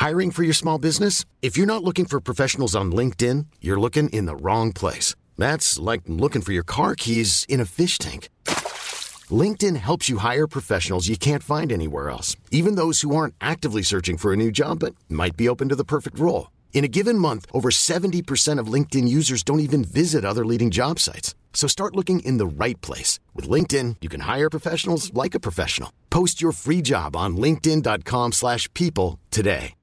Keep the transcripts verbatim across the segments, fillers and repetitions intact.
Hiring for your small business? If you're not looking for professionals on LinkedIn, you're looking in the wrong place. That's like looking for your car keys in a fish tank. LinkedIn helps you hire professionals you can't find anywhere else, even those who aren't actively searching for a new job but might be open to the perfect role. In a given month, over seventy percent of LinkedIn users don't even visit other leading job sites. So start looking in the right place. With LinkedIn, you can hire professionals like a professional. Post your free job on linkedin.com slash people today.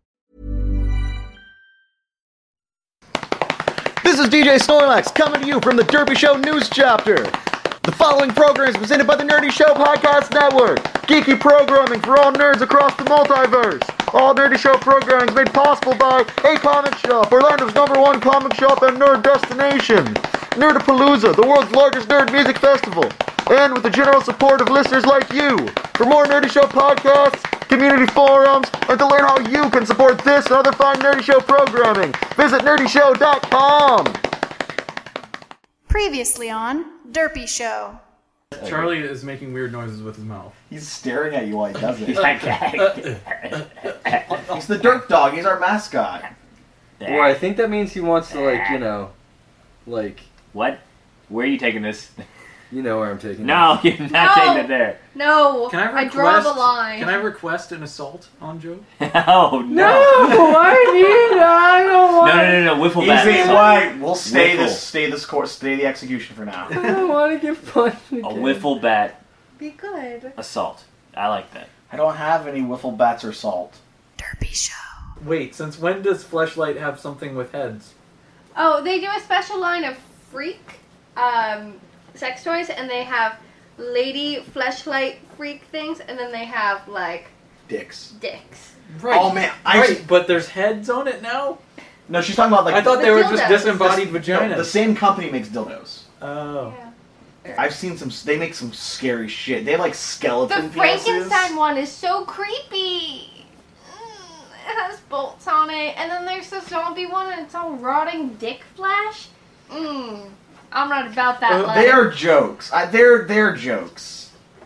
This is D J Snorlax coming to you from the Derpy Show News Chapter. The following program is presented by the Nerdy Show Podcast Network. Geeky programming for all nerds across the multiverse. All Nerdy Show programming is made possible by A Comic Shop, Orlando's number one comic shop and nerd destination. Nerdapalooza, the world's largest nerd music festival. And with the general support of listeners like you. For more Nerdy Show podcasts, community forums, and to learn how you can support this and other fine Nerdy Show programming, visit nerdy show dot com. Previously on Derpy Show. Charlie is making weird noises with his mouth. He's staring at you while he does it. Okay. He's the Derp Dog. He's our mascot. Well, I think that means he wants to, like, you know, like... What? Where are you taking this? You know where I'm taking No, this. you're not No. taking it there. No, Can I I request? draw the line. Can I request an assault on Joe? Oh, no. No, I need I don't No, want no, no, no. Wiffle bat. Easy, why? We'll stay Wiffle. this, stay this course, stay the execution for now. I don't want to get punched again. A wiffle bat Be good. assault. I like that. I don't have any wiffle bats or salt. Derpy Show. Wait, since when does Fleshlight have something with heads? Oh, they do a special line of freak um, sex toys, and they have lady fleshlight freak things, and then they have like Dicks. dicks. Right. Oh man, I Right, but there's heads on it now? no, she's talking about like. I thought The they were just dildos. disembodied the, vaginas. no, the same company makes dildos. Oh. Yeah. I've seen some. They make some scary shit. They have like skeleton The Frankenstein penises. one is so creepy. Mm, it has bolts on it, and then there's the zombie one, and it's all rotting dick flesh. Mmm. I'm not about that Uh, life. They are jokes. I, they're they're jokes.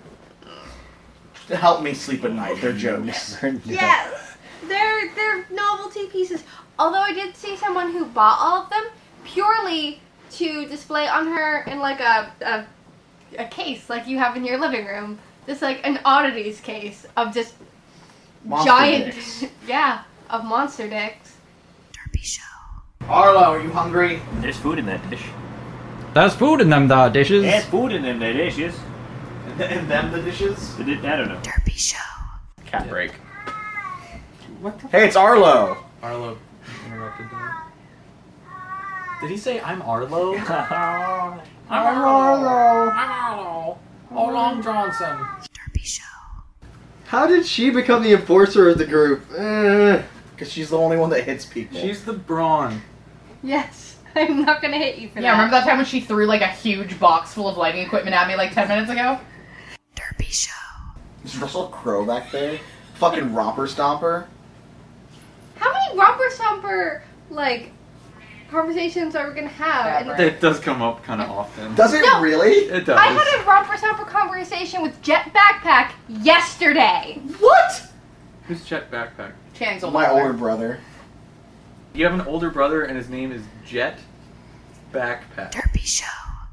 To help me sleep at night, they're jokes. Yes, they're they're novelty pieces. Although I did see someone who bought all of them purely to display on her in like a a, a case like you have in your living room. Just like an oddities case of just Monster giant, dicks. yeah, of monster dicks. Derpy Show. Arlo, are you hungry? There's food in that dish. There's food in them da dishes. There's food in them there dishes. And them the dishes? I don't know. Derpy Show. Cat break. What the Hey, it's Arlo. Arlo interrupted that. Did he say I'm Arlo? I'm Arlo. I'm Arlo. Oh, Long Johnson. Derpy Show. How did she become the enforcer of the group? Eh. Because she's the only one that hits people. She's the brawn. Yes, I'm not gonna hit you for Yeah, that. remember that time when she threw like a huge box full of lighting equipment at me like ten minutes ago? Derpy Show. Is Russell Crowe back there? Fucking romper stomper. How many romper stomper like conversations are we gonna have? in the- It does come up kind of often. Does it No. really? It does. I had a romper stomper conversation with Jet Backpack yesterday. What? Who's Jet Backpack? Chan's older My brother. older brother. You have an older brother and his name is Jet Backpack. Derpy Show.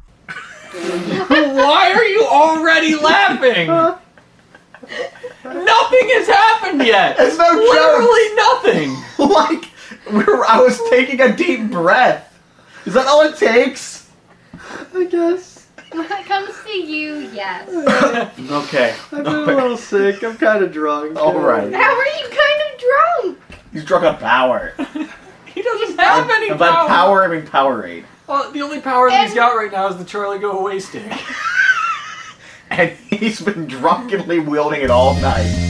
Why are you already laughing? Nothing has happened yet. It's no Literally nothing. Like, we were, I was taking a deep breath. Is that all it takes? I guess. When it comes to you, yes. Okay. I've been a little sick. I'm kind of drunk. All right. How are you kind of drunk? He's drunk on power. He doesn't have any And by power. power, I mean Powerade. Well, the only power that he's And- got right now is the Charlie Go Away stick. And he's been drunkenly wielding it all night.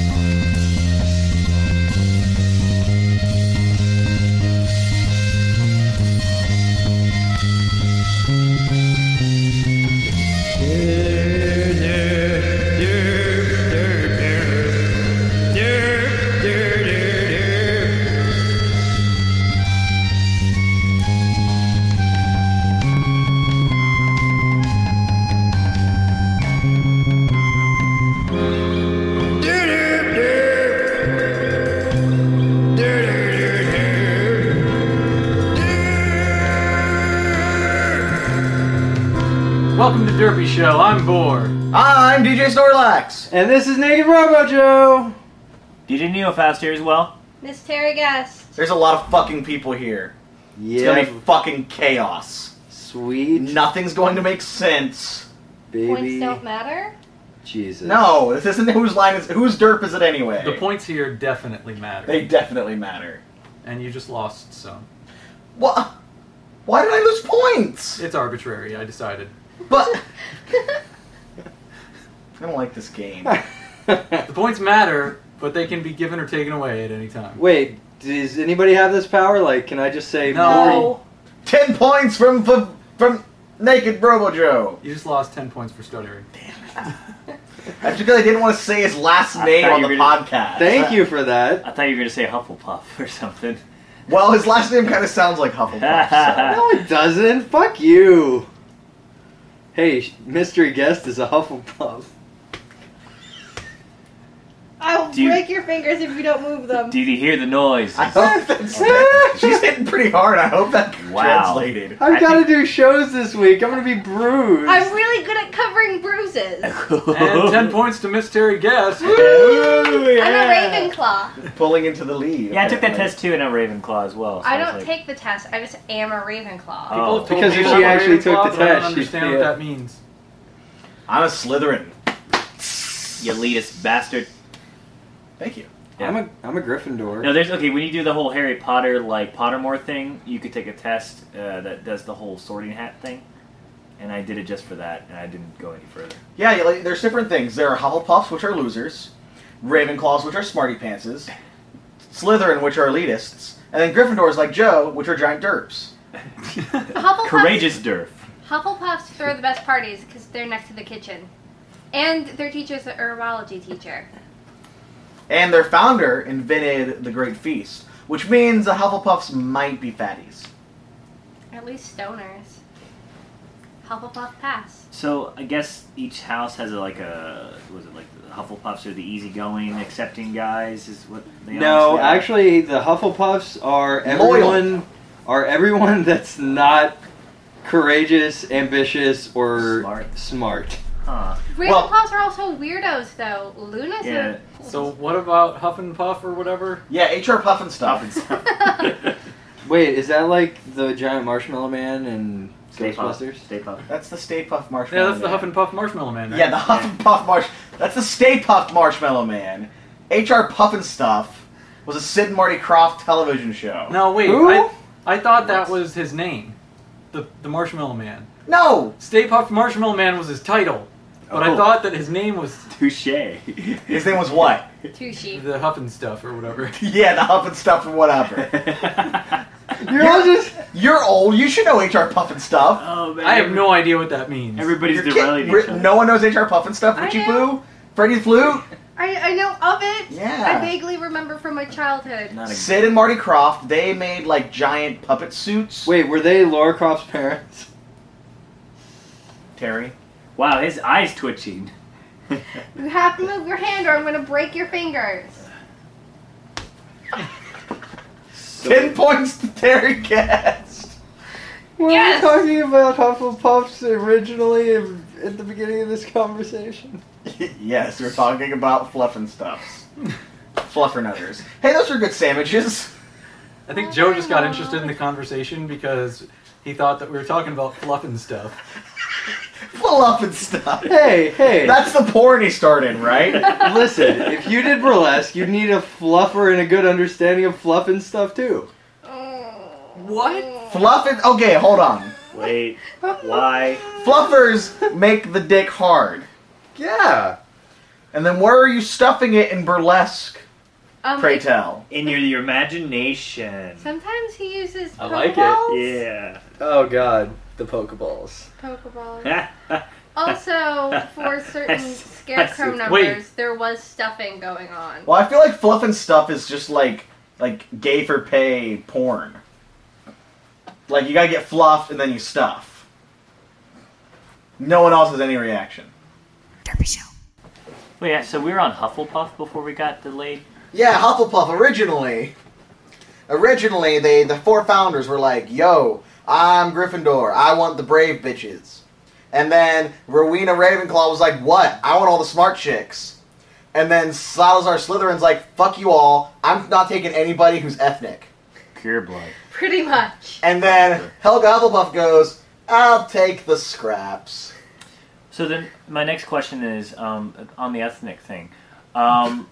Welcome to Derpy Show. I'm Boar. I'm D J Snorlax. And this is Naked Robo Joe. D J Neofaust here as well. Miss Terry Guest. There's a lot of fucking people here. It's Yeah, gonna be fucking chaos. sweet Nothing's going to make sense. Points baby. don't matter. Jesus. No, this isn't whose line is whose derp is it anyway? The points here definitely matter. They definitely matter. And you just lost some. What? Why did I lose points? It's arbitrary, I decided. But I don't like this game. The points matter, but they can be given or taken away at any time. Wait, does anybody have this power? Like, can I just say No. Ten points from from, from Naked Robo Joe. You just lost ten points for stuttering. That's because I didn't want to say his last I name thought on you the were gonna- podcast. Thank you for that. I thought you were going to say Hufflepuff or something. Well, his last name kind of sounds like Hufflepuff. so. No, it doesn't. Fuck you. Hey, mystery guest is a Hufflepuff. I'll Do you- break your fingers if you don't move them. Did you hear the noise? I hope that's. She's hitting pretty hard. I hope that Wow. translated. I've I got think- to do shows this week. I'm going to be bruised. I'm really good at covering bruises. And ten points to Miss Terry Guest. Ooh, yeah. I'm a Ravenclaw. Pulling into the lead. Yeah, I took that apparently. test too, and I'm Ravenclaw as well. So I was don't like, take the test. I just am a Ravenclaw. Oh. People have told Because me if I'm she a actually took Ravenclaw, the but I don't test, she'd understand be what a- that means. I'm a Slytherin. You elitist bastard. Thank you. I'm a I'm a Gryffindor. No, there's okay. When you do the whole Harry Potter like Pottermore thing, you could take a test uh, that does the whole sorting hat thing, and I did it just for that, and I didn't go any further. Yeah, you like, there's different things. There are Hufflepuffs, which are losers, Ravenclaws, which are smarty pantses, Slytherin, which are elitists, and then Gryffindors like Joe, which are giant derps. Hufflepuffs, Courageous Durf. Hufflepuffs throw the best parties because they're next to the kitchen. And their teacher's a herbology teacher. And their founder invented the Great Feast, which means the Hufflepuffs might be fatties. At least stoners. Hufflepuff pass. So I guess each house has a, like a was it like the Hufflepuffs are the easygoing, accepting guys is what they No, honestly are? actually, the Hufflepuffs are Loyal. everyone are everyone that's not courageous, ambitious, or Smart. smart. Huh. Well- Ravenclaws are also weirdos, though. Luna's Yeah. a... So what about Huff and Puff or whatever? Yeah, H R Puff and stuff. Wait, is that like the giant marshmallow man in Stay Puft. Ghostbusters? Stay Puft. That's the Stay Puft Marshmallow Yeah, that's the Man. Huff and Puff Marshmallow Man. Right? Yeah, the Huff and Puff Marsh. That's the Stay Puft Marshmallow Man. H R Puff and Stuff was a Sid and Marty Krofft television show. No, wait. Who? I, I thought that was his name. The the Marshmallow Man. No! Stay Puft Marshmallow Man was his title. But I Oh. thought that his name was Touche. His name was what? Tushy. the Huff and Stuff or whatever. Yeah, the Huff and Stuff or whatever. You're all just You're old. You should know H R Puff and Stuff. Oh man. I have no idea what that means. Everybody's Your kid- derailing each Ri- other. no one knows H R Puff and Stuff. I Richie know. Boo? Freddy the Flute? I, I know of it. Yeah. I vaguely remember from my childhood. Not a- Sid and Marty Krofft, they made like giant puppet suits. wait. Were they Laura Croft's parents? Terry. Wow, his eyes twitching. You have to move your hand or I'm going to break your fingers. Ten points to Terry Guest. Were Yes! we talking about Hufflepuffs originally at the beginning of this conversation? Yes, we're talking about fluff and stuffs. Fluffernutters. Hey, those are good sandwiches. I think Joe just got interested in the conversation because he thought that we were talking about fluff and stuff. Fluff and stuff. Hey, hey. That's the porn he started, right? Listen, if you did burlesque, you'd need a fluffer and a good understanding of fluff and stuff too. What? Fluff and... Okay, hold on. Wait, why? Fluffers make the dick hard. Yeah. And then where are you stuffing it in burlesque, Um, pray if- tell? In your, your imagination. Sometimes he uses I like it. Pokeballs. Yeah. Oh god, the Pokeballs. Pokeballs. Also, for certain That's- scarecrow that's- numbers, Wait. there was stuffing going on. Well, I feel like fluff and stuff is just like like gay for pay porn. Like you gotta get fluffed and then you stuff. No one else has any reaction. Derpy Show. Wait, yeah, so we were on Hufflepuff before we got delayed? Yeah, Hufflepuff originally. Originally, they the four founders were like, "Yo, I'm Gryffindor. I want the brave bitches." And then Rowena Ravenclaw was like, what? I want all the smart chicks. And then Salazar Slytherin's like, fuck you all. I'm not taking anybody who's ethnic. Pure blood. Pretty much. And then Helga Hufflepuff goes, I'll take the scraps. So then, my next question is um, on the ethnic thing. Um,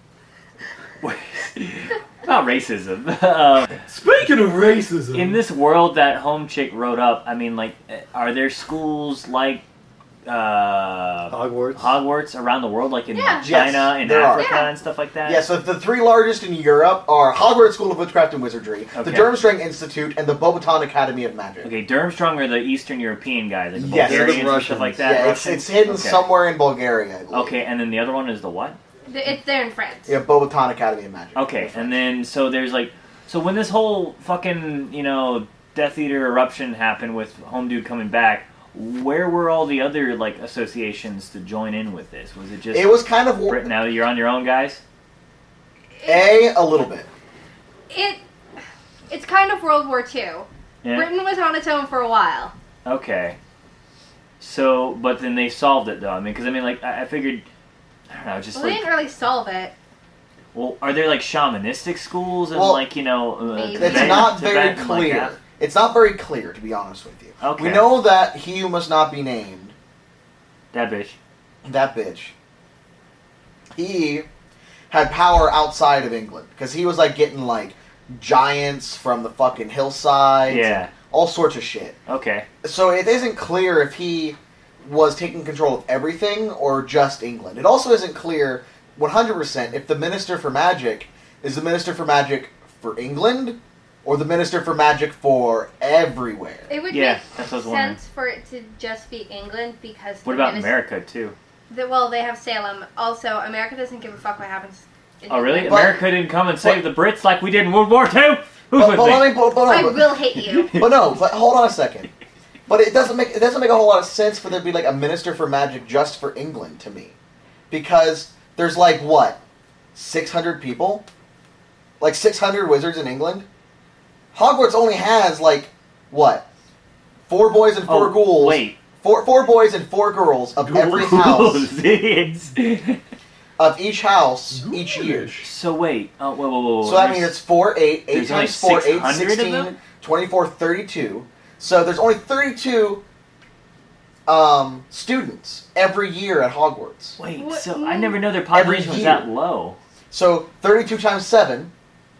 about racism. uh, Speaking of racism, in this world that Home Chick wrote up, I mean, like, are there schools like uh, Hogwarts. Hogwarts around the world, like in Yeah. China Yes, and there are. Africa Yeah. and stuff like that? Yeah, so the three largest in Europe are Hogwarts School of Witchcraft and Wizardry, the Okay. Durmstrang Institute, and the Beauxbaton Academy of Magic. Okay, Durmstrang are the Eastern European guys, like the Yes, Bulgarians the and Russians. stuff like that. Yeah, it's, Russians? it's hidden Okay. somewhere in Bulgaria, I believe. Okay, and then the other one is the what? Th- It's there in France. Yeah, Beauxbaton Academy of Magic. Okay, and then so there's like, so when this whole fucking, you know, Death Eater eruption happened with Home Dude coming back, where were all the other like associations to join in with this? Was it just It was kind of war- Britain? Now you're on your own, guys. A, a little bit. It, it's kind of World War Two. Yeah. Britain was on its own for a while. Okay. So, but then they solved it though. I mean, because I mean, like I, I figured, I don't know, just Well, they like, didn't really solve it. well, are there like shamanistic schools and Well, like you know, uh, maybe. It's Tibet- not Tibet very and like clear. that? It's not very clear, to be honest with you. Okay. We know that he who must not be named, That bitch. that bitch, he had power outside of England. Because he was, like, getting, like, giants from the fucking hillsides. Yeah. All sorts of shit. Okay. So it isn't clear if he was taking control of everything or just England. It also isn't clear one hundred percent if the Minister for Magic is the Minister for Magic for England or the Minister for Magic for everywhere. It would Yeah, make that's what I was wondering. sense for it to just be England because. What the about minis- America too? The, well, they have Salem. Also, America doesn't give a fuck what happens. In Oh, really? England. But- America didn't come and save the Brits like we did in World War Two? Who's But, with but me? let me, but, but, I no, but, will hate you. but no, but hold on a second. But it doesn't make it doesn't make a whole lot of sense for there to be like a Minister for Magic just for England to me, because there's like what, six hundred people, like six hundred wizards in England. Hogwarts only has like what, four boys and four Oh, ghouls. wait. Four four boys and four girls of every house Idiots. of each house each year. So wait. Oh, whoa, whoa, whoa. So that There's- means it's four, eight, eight there's only times four, eight, six hundred of sixteen, them? twenty-four, thirty-two. So there's only thirty-two um, students every year at Hogwarts. Wait, What- so I never know their population was year. that low. So thirty-two times seven,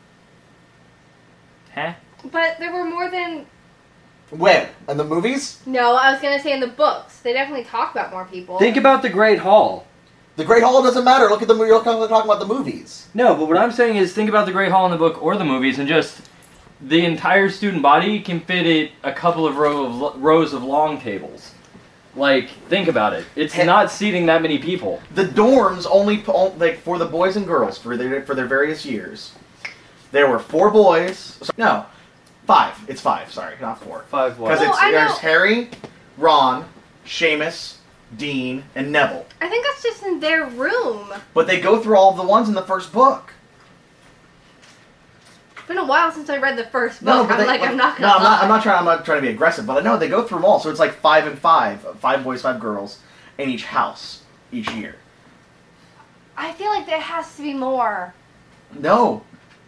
Huh? But there were more than. where? In the movies? No, I was gonna say in the books. They definitely talk about more people. Think about the Great Hall. The Great Hall doesn't matter. Look at the movie. You're talking about the movies. No, but what I'm saying is think about the Great Hall in the book or the movies and just the entire student body can fit at a couple of, row of lo- rows of long tables. Like, think about it. It's Hey. not seating that many people. The dorms only po- like for the boys and girls for their for their various years. There were four boys. No, five. It's five. Sorry, not four. Five what? Because Well, it's I there's know- Harry, Ron, Seamus, Dean, and Neville. I think that's just in their room. But they go through all of the ones in the first book. It's been a while since I read the first No, book. but I'm they, like, I'm not no, gonna I'm not. lie. I'm not trying. I'm not trying to be aggressive, but I know they go through them all. So it's like five and five, five boys, five girls, in each house each year. I feel like there has to be more. No,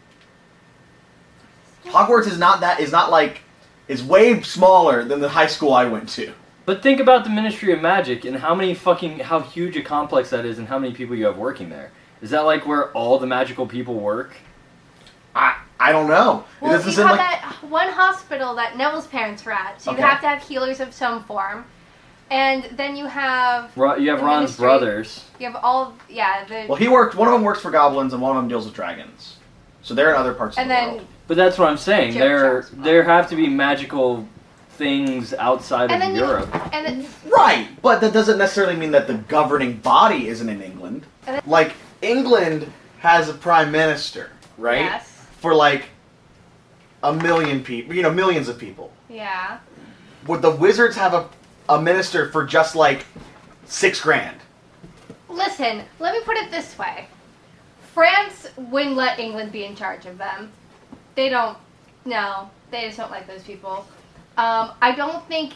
Hogwarts is not that. Is not like. Is way smaller than the high school I went to. But think about the Ministry of Magic and how many fucking, how huge a complex that is and how many people you have working there. Is that like where all the magical people work? I I don't know. It Well, doesn't you seem have like. that one hospital that Neville's parents were at, so you Okay. have to have healers of some form. And then you have Ro- you have The Ron's Ministry. brothers. you have all yeah the Well, he worked. One of them works for goblins, and one of them deals with dragons. So they're in other parts and of the then world. But that's what I'm saying. Joke There, jokes. there have to be magical things outside and of then Europe. you and then Right, but that doesn't necessarily mean that the governing body isn't in England. And then- Like England has a prime minister, right? yes For like a million people, you know, millions of people. yeah Would the Wizards have a a minister for just like six grand? listen, let me put it this way. France wouldn't let England be in charge of them. They don't no, they just don't like those people. Um, I don't think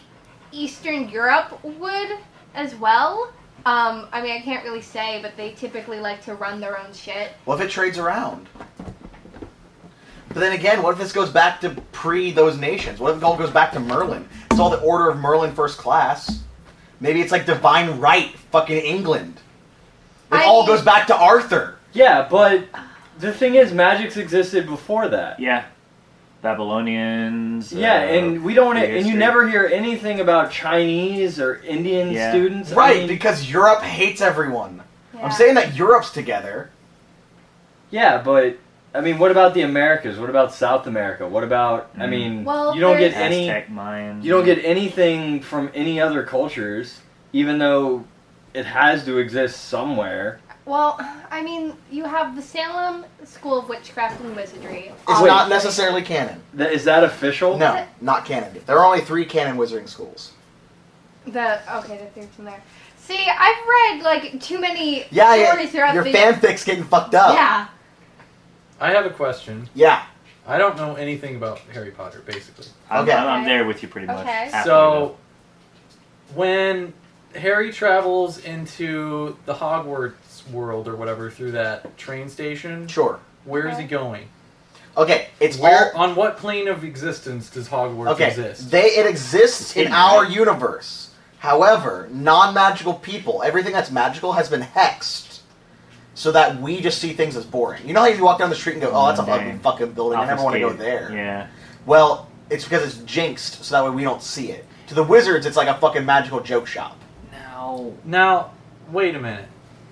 Eastern Europe would as well. Um, I mean, I can't really say, but they typically like to run their own shit. What if it trades around? But then again, what if this goes back to pre those nations? What if it all goes back to Merlin? It's all the Order of Merlin First Class. Maybe it's like Divine Right, fucking England. It I all mean- goes back to Arthur. Yeah, but the thing is, magic's existed before that. Yeah. Babylonians. Yeah, uh, and we don't, the and you history. never hear anything about Chinese or Indian Yeah. students. I Right, mean, because Europe hates everyone. Yeah. I'm saying that Europe's together. yeah, but I mean, what about the Americas? What about South America? What about? I mean, Well, you don't get there's- any. Aztec, Mayan. You don't get anything from any other cultures, even though it has to exist somewhere. Well, I mean, you have the Salem School of Witchcraft and Wizardry. It's Wait. not necessarily canon. Th- Is that official? No, not canon. There are only three canon wizarding schools. The okay, the third from there. See, I've read like too many Yeah, stories yeah. throughout Your the fanfic's getting fucked up. Yeah. I have a question. Yeah. I don't know anything about Harry Potter, basically. I'm, Okay. I'm, I'm there with you pretty much. Okay. Halfway So, when Harry travels into the Hogwarts world or whatever through that train station, Sure. where is Okay. he going? Okay, it's Where all on what plane of existence does Hogwarts okay. exist? They it exists in hidden, our right? universe. However, non-magical people, everything that's magical has been hexed, so that we just see things as boring. You know how you walk down the street and go, "Oh, that's a ugly Mundane. fucking building. I never want to go there." Yeah. Well, it's because it's jinxed, so that way we don't see it. To the wizards, it's like a fucking magical joke shop. Now. Now, wait a minute.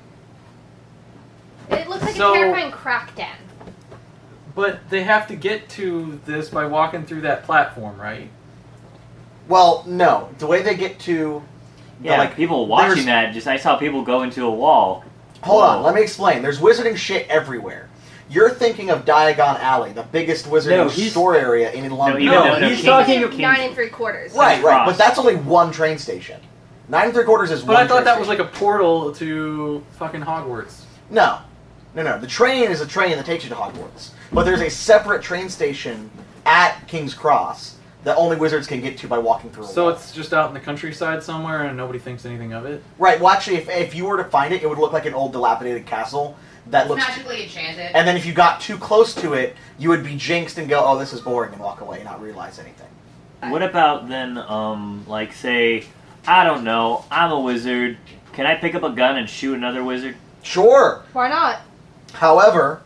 It looks like So- a terrifying crack den. But they have to get to this by walking through that platform, right? Well, no. The way they get to, the, Yeah, like people watching there's- that, just I saw people go into a wall. Hold Whoa. on, let me explain. There's wizarding shit everywhere. You're thinking of Diagon Alley, the biggest wizarding No, he's- store area in London. even No, though- no, he's King's- talking- Nine King's- and three quarters. Right, right, Cross. but that's only one train station. Nine and three quarters is But one I thought train that was like station. a portal to fucking Hogwarts. No. No, no. The train is a train that takes you to Hogwarts. But there's a separate train station at King's Cross that only wizards can get to by walking through a So wall. it's just out in the countryside somewhere and nobody thinks anything of it? Right, well actually, if, if you were to find it, it would look like an old dilapidated castle that It's looks... magically enchanted. And then if you got too close to it, you would be jinxed and go, oh, this is boring, and walk away and not realize anything. What about then, um, like, say, I don't know, I'm a wizard. Can I pick up a gun and shoot another wizard? Sure! Why not? However,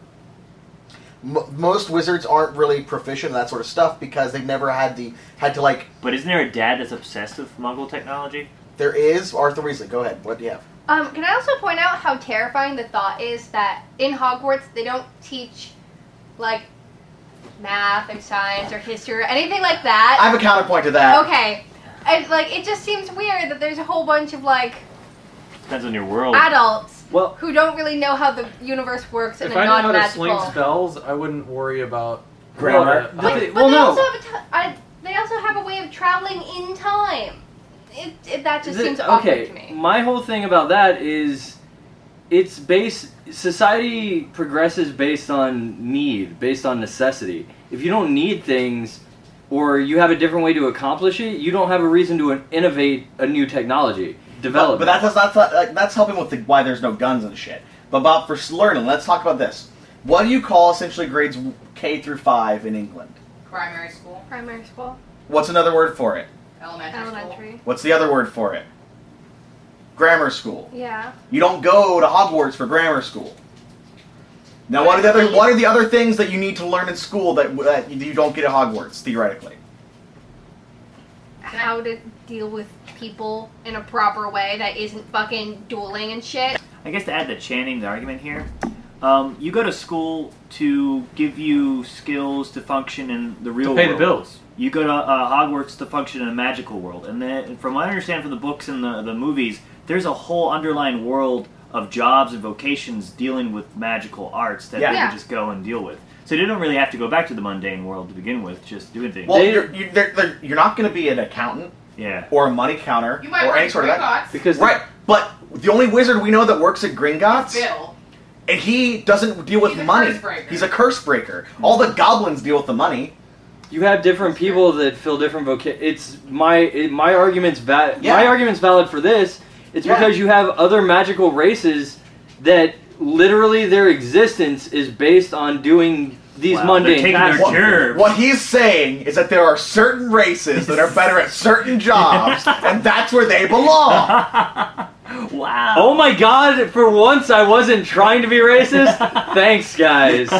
m- most wizards aren't really proficient in that sort of stuff because they've never had the had to like. But isn't there a dad that's obsessed with Muggle technology? There is Arthur Weasley. Go ahead. What do you have? Um, can I also point out how terrifying the thought is that in Hogwarts they don't teach, like, math or science or history or anything like that? I have a counterpoint to that. Okay. And, like, it just seems weird that there's a whole bunch of, like, Depends on your world. adults Well, who don't really know how the universe works in If a I knew how to sling non-magical... spells, I wouldn't worry about Grammar. Well, But, Th- but well, they no. also have a t- I, they also have a way of traveling in time. It, it, that just Th- seems awkward okay, to me. my whole thing about that is it's based society progresses based on need, based on necessity. If you don't need things or you have a different way to accomplish it, you don't have a reason to innovate a new technology. Develop. But, but that's that's not, like, that's helping with the, why there's no guns and shit. But Bob, for learning, let's talk about this. What do you call essentially grades K through five in England? Primary school. Primary school. What's another word for it? Elementary, school. Elementary. What's the other word for it? Grammar school. Yeah. You don't go to Hogwarts for grammar school. Now, what are the other what are the other things that you need to learn in school that, that you don't get at Hogwarts theoretically? How to deal with people in a proper way that isn't fucking dueling and shit. I guess to add to Channing's argument here, um, you go to school to give you skills to function in the real to pay world. the bills. You go to uh, Hogwarts to function in a magical world. And then, from what I understand from the books and the, the movies, there's a whole underlying world of jobs and vocations dealing with magical arts that Yeah. they Yeah. can just go and deal with. So they don't really have to go back to the mundane world to begin with, just doing things. Well, They- you're, you, they're, they're, you're not going to be an accountant yeah. or a money counter You might or work any at sort of that. Gringotts. because Right, but the only wizard we know that works at Gringotts, Bill. and he doesn't deal with He's a money. curse breaker. He's a curse breaker. All the goblins deal with the money. You have different people that fill different voca- It's my it, my argument's va- Yeah. my argument's valid for this. It's Yeah. because you have other magical races that literally their existence is based on doing these Wow, they're mundane taking tasks. their What, Sure. what he's saying is that there are certain races that are better at certain jobs, and that's where they belong. Wow. Oh my god, for once I wasn't trying to be racist. Thanks, guys.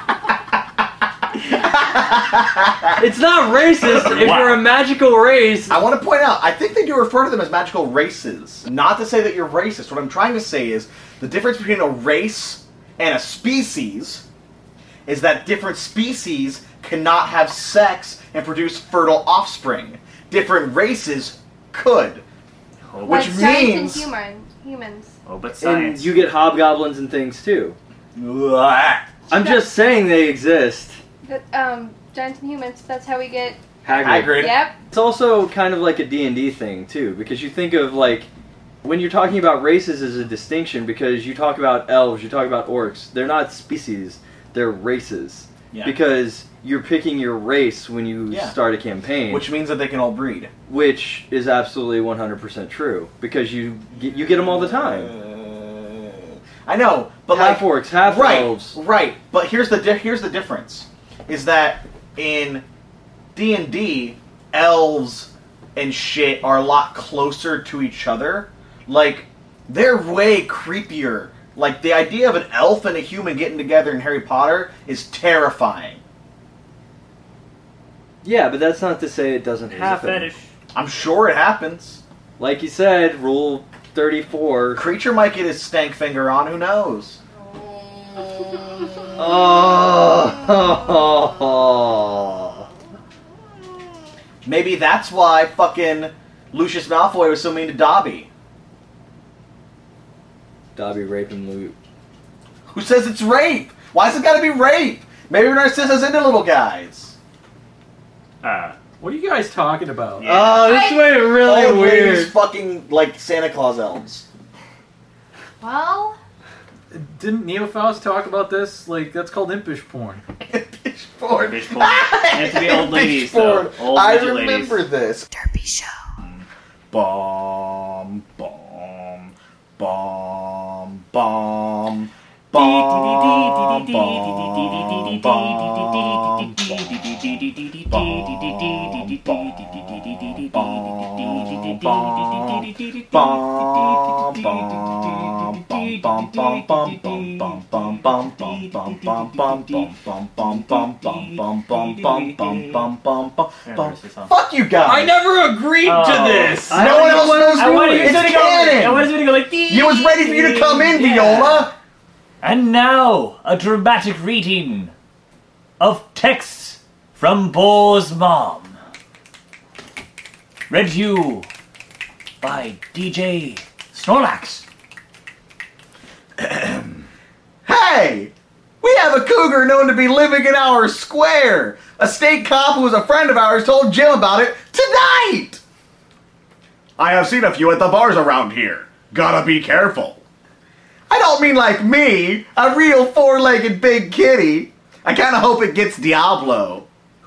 It's not racist if Wow. you're a magical race. I want to point out, I think they do refer to them as magical races. Not to say that you're racist. What I'm trying to say is the difference between a race and a species is that different species cannot have sex and produce fertile offspring. Different races could. Oh, Which like giants means- and human, humans. oh, but And science. you get hobgoblins and things too. Blah. I'm just saying they exist. But, um, giants and humans, that's how we get... Hagrid. Hagrid. Yep. It's also kind of like a D and D thing too, because you think of like when you're talking about races as a distinction, because you talk about elves, you talk about orcs. They're not species; they're races. Yeah. Because you're picking your race when you Yeah. start a campaign, Which means that they can all breed. which is absolutely one hundred percent true because you get, you get them all the time. Uh, I know, but Half like orcs, half right, elves. right. But here's the di- here's the difference: is that in D and D, elves and shit are a lot closer to each other. Like they're way creepier. Like the idea of an elf and a human getting together in Harry Potter is terrifying. Yeah, but that's not to say it doesn't There's a happen. fetish. I'm sure it happens. Like you said, rule thirty-four. Creature might get his stank finger on. Who knows? Oh. Maybe that's why fucking Lucius Malfoy was so mean to Dobby. Dobby raping Luke. Who says it's rape? Why's it gotta be rape? Maybe Narcissa's into little guys. Uh, What are you guys talking about? Yeah. Oh, this I- made it really Old ladies weird. fucking like Santa Claus elves. Well, Didn't Neofaust talk about this? Like, that's called impish porn. Bitch porn. Bitch porn. It has to be old ladies, Bitch porn. though. Old I midget remember ladies. this. Derpy Show. Bomb, bomb, bomb, bomb, bomb, bomb, Fuck you guys! I never agreed Oh. to this! I No one wanted- else knows I who wanted it you is. to It's go- canon. I wanted you to go like. You was ready for you to come in, Yeah. Viola. And now, a dramatic reading of texts from Bo's mom. Read to you by D J Snorlax. Hey! We have a cougar known to be living in our square! A state cop who was a friend of ours told Jim about it tonight! I have seen a few at the bars around here. Gotta be careful. I don't mean like me, a real four-legged big kitty. I kinda hope it gets Diablo.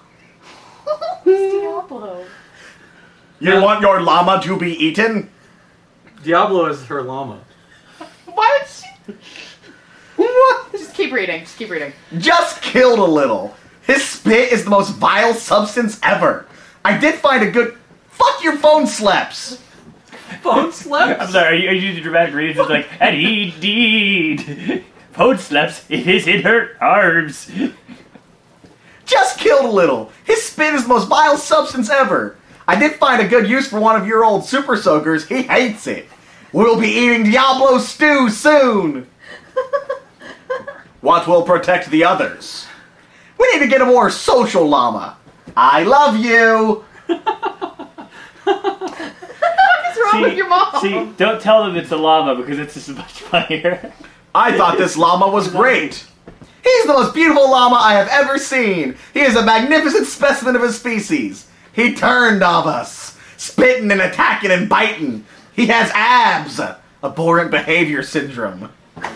Diablo. You want your llama to be eaten? Diablo is her llama. What? What? Just keep reading. Just keep reading. Just killed a little. His spit is the most vile substance ever. I did find a good... Fuck your phone slaps! Phone slept? I'm sorry, are you, are you using dramatic readings? It's like, and indeed, Phone slaps, it is in her arms. Just killed a little. His spit is the most vile substance ever. I did find a good use for one of your old super soakers. He hates it. We'll be eating Diablo stew soon. What will protect the others? We need to get a more social llama. I love you. What's wrong with your mom? See, don't tell them it's a llama because it's just much funnier. I thought this llama was great. He's the most beautiful llama I have ever seen. He is a magnificent specimen of his species. He turned on us, spitting and attacking and biting. He has abs, abhorrent behavior syndrome.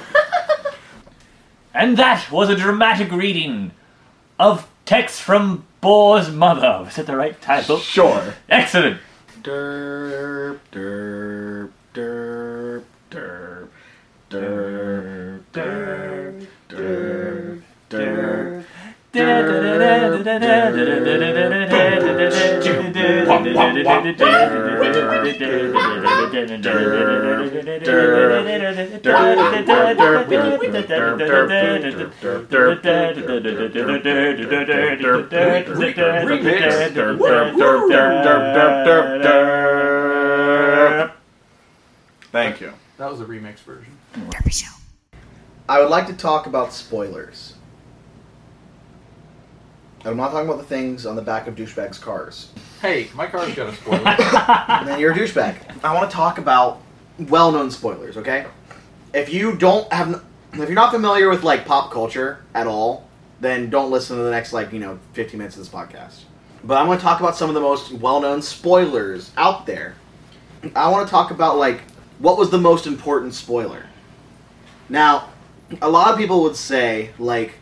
And that was a dramatic reading of text from Boar's Mother. Is that the right title? Sure. Excellent. Derp, derp, derp, derp, derp, derp, derp, derp. Thank you. That was a remix version. Derpy Show. I would like to talk about spoilers. I'm not talking about the things on the back of douchebags' cars. Hey, my car's got a spoiler. And then you're a douchebag. I want to talk about well-known spoilers, okay? If you don't have, if you're not familiar with like pop culture at all, then don't listen to the next like you know fifteen minutes of this podcast. But I'm going to talk about some of the most well-known spoilers out there. I want to talk about like what was the most important spoiler. Now, a lot of people would say like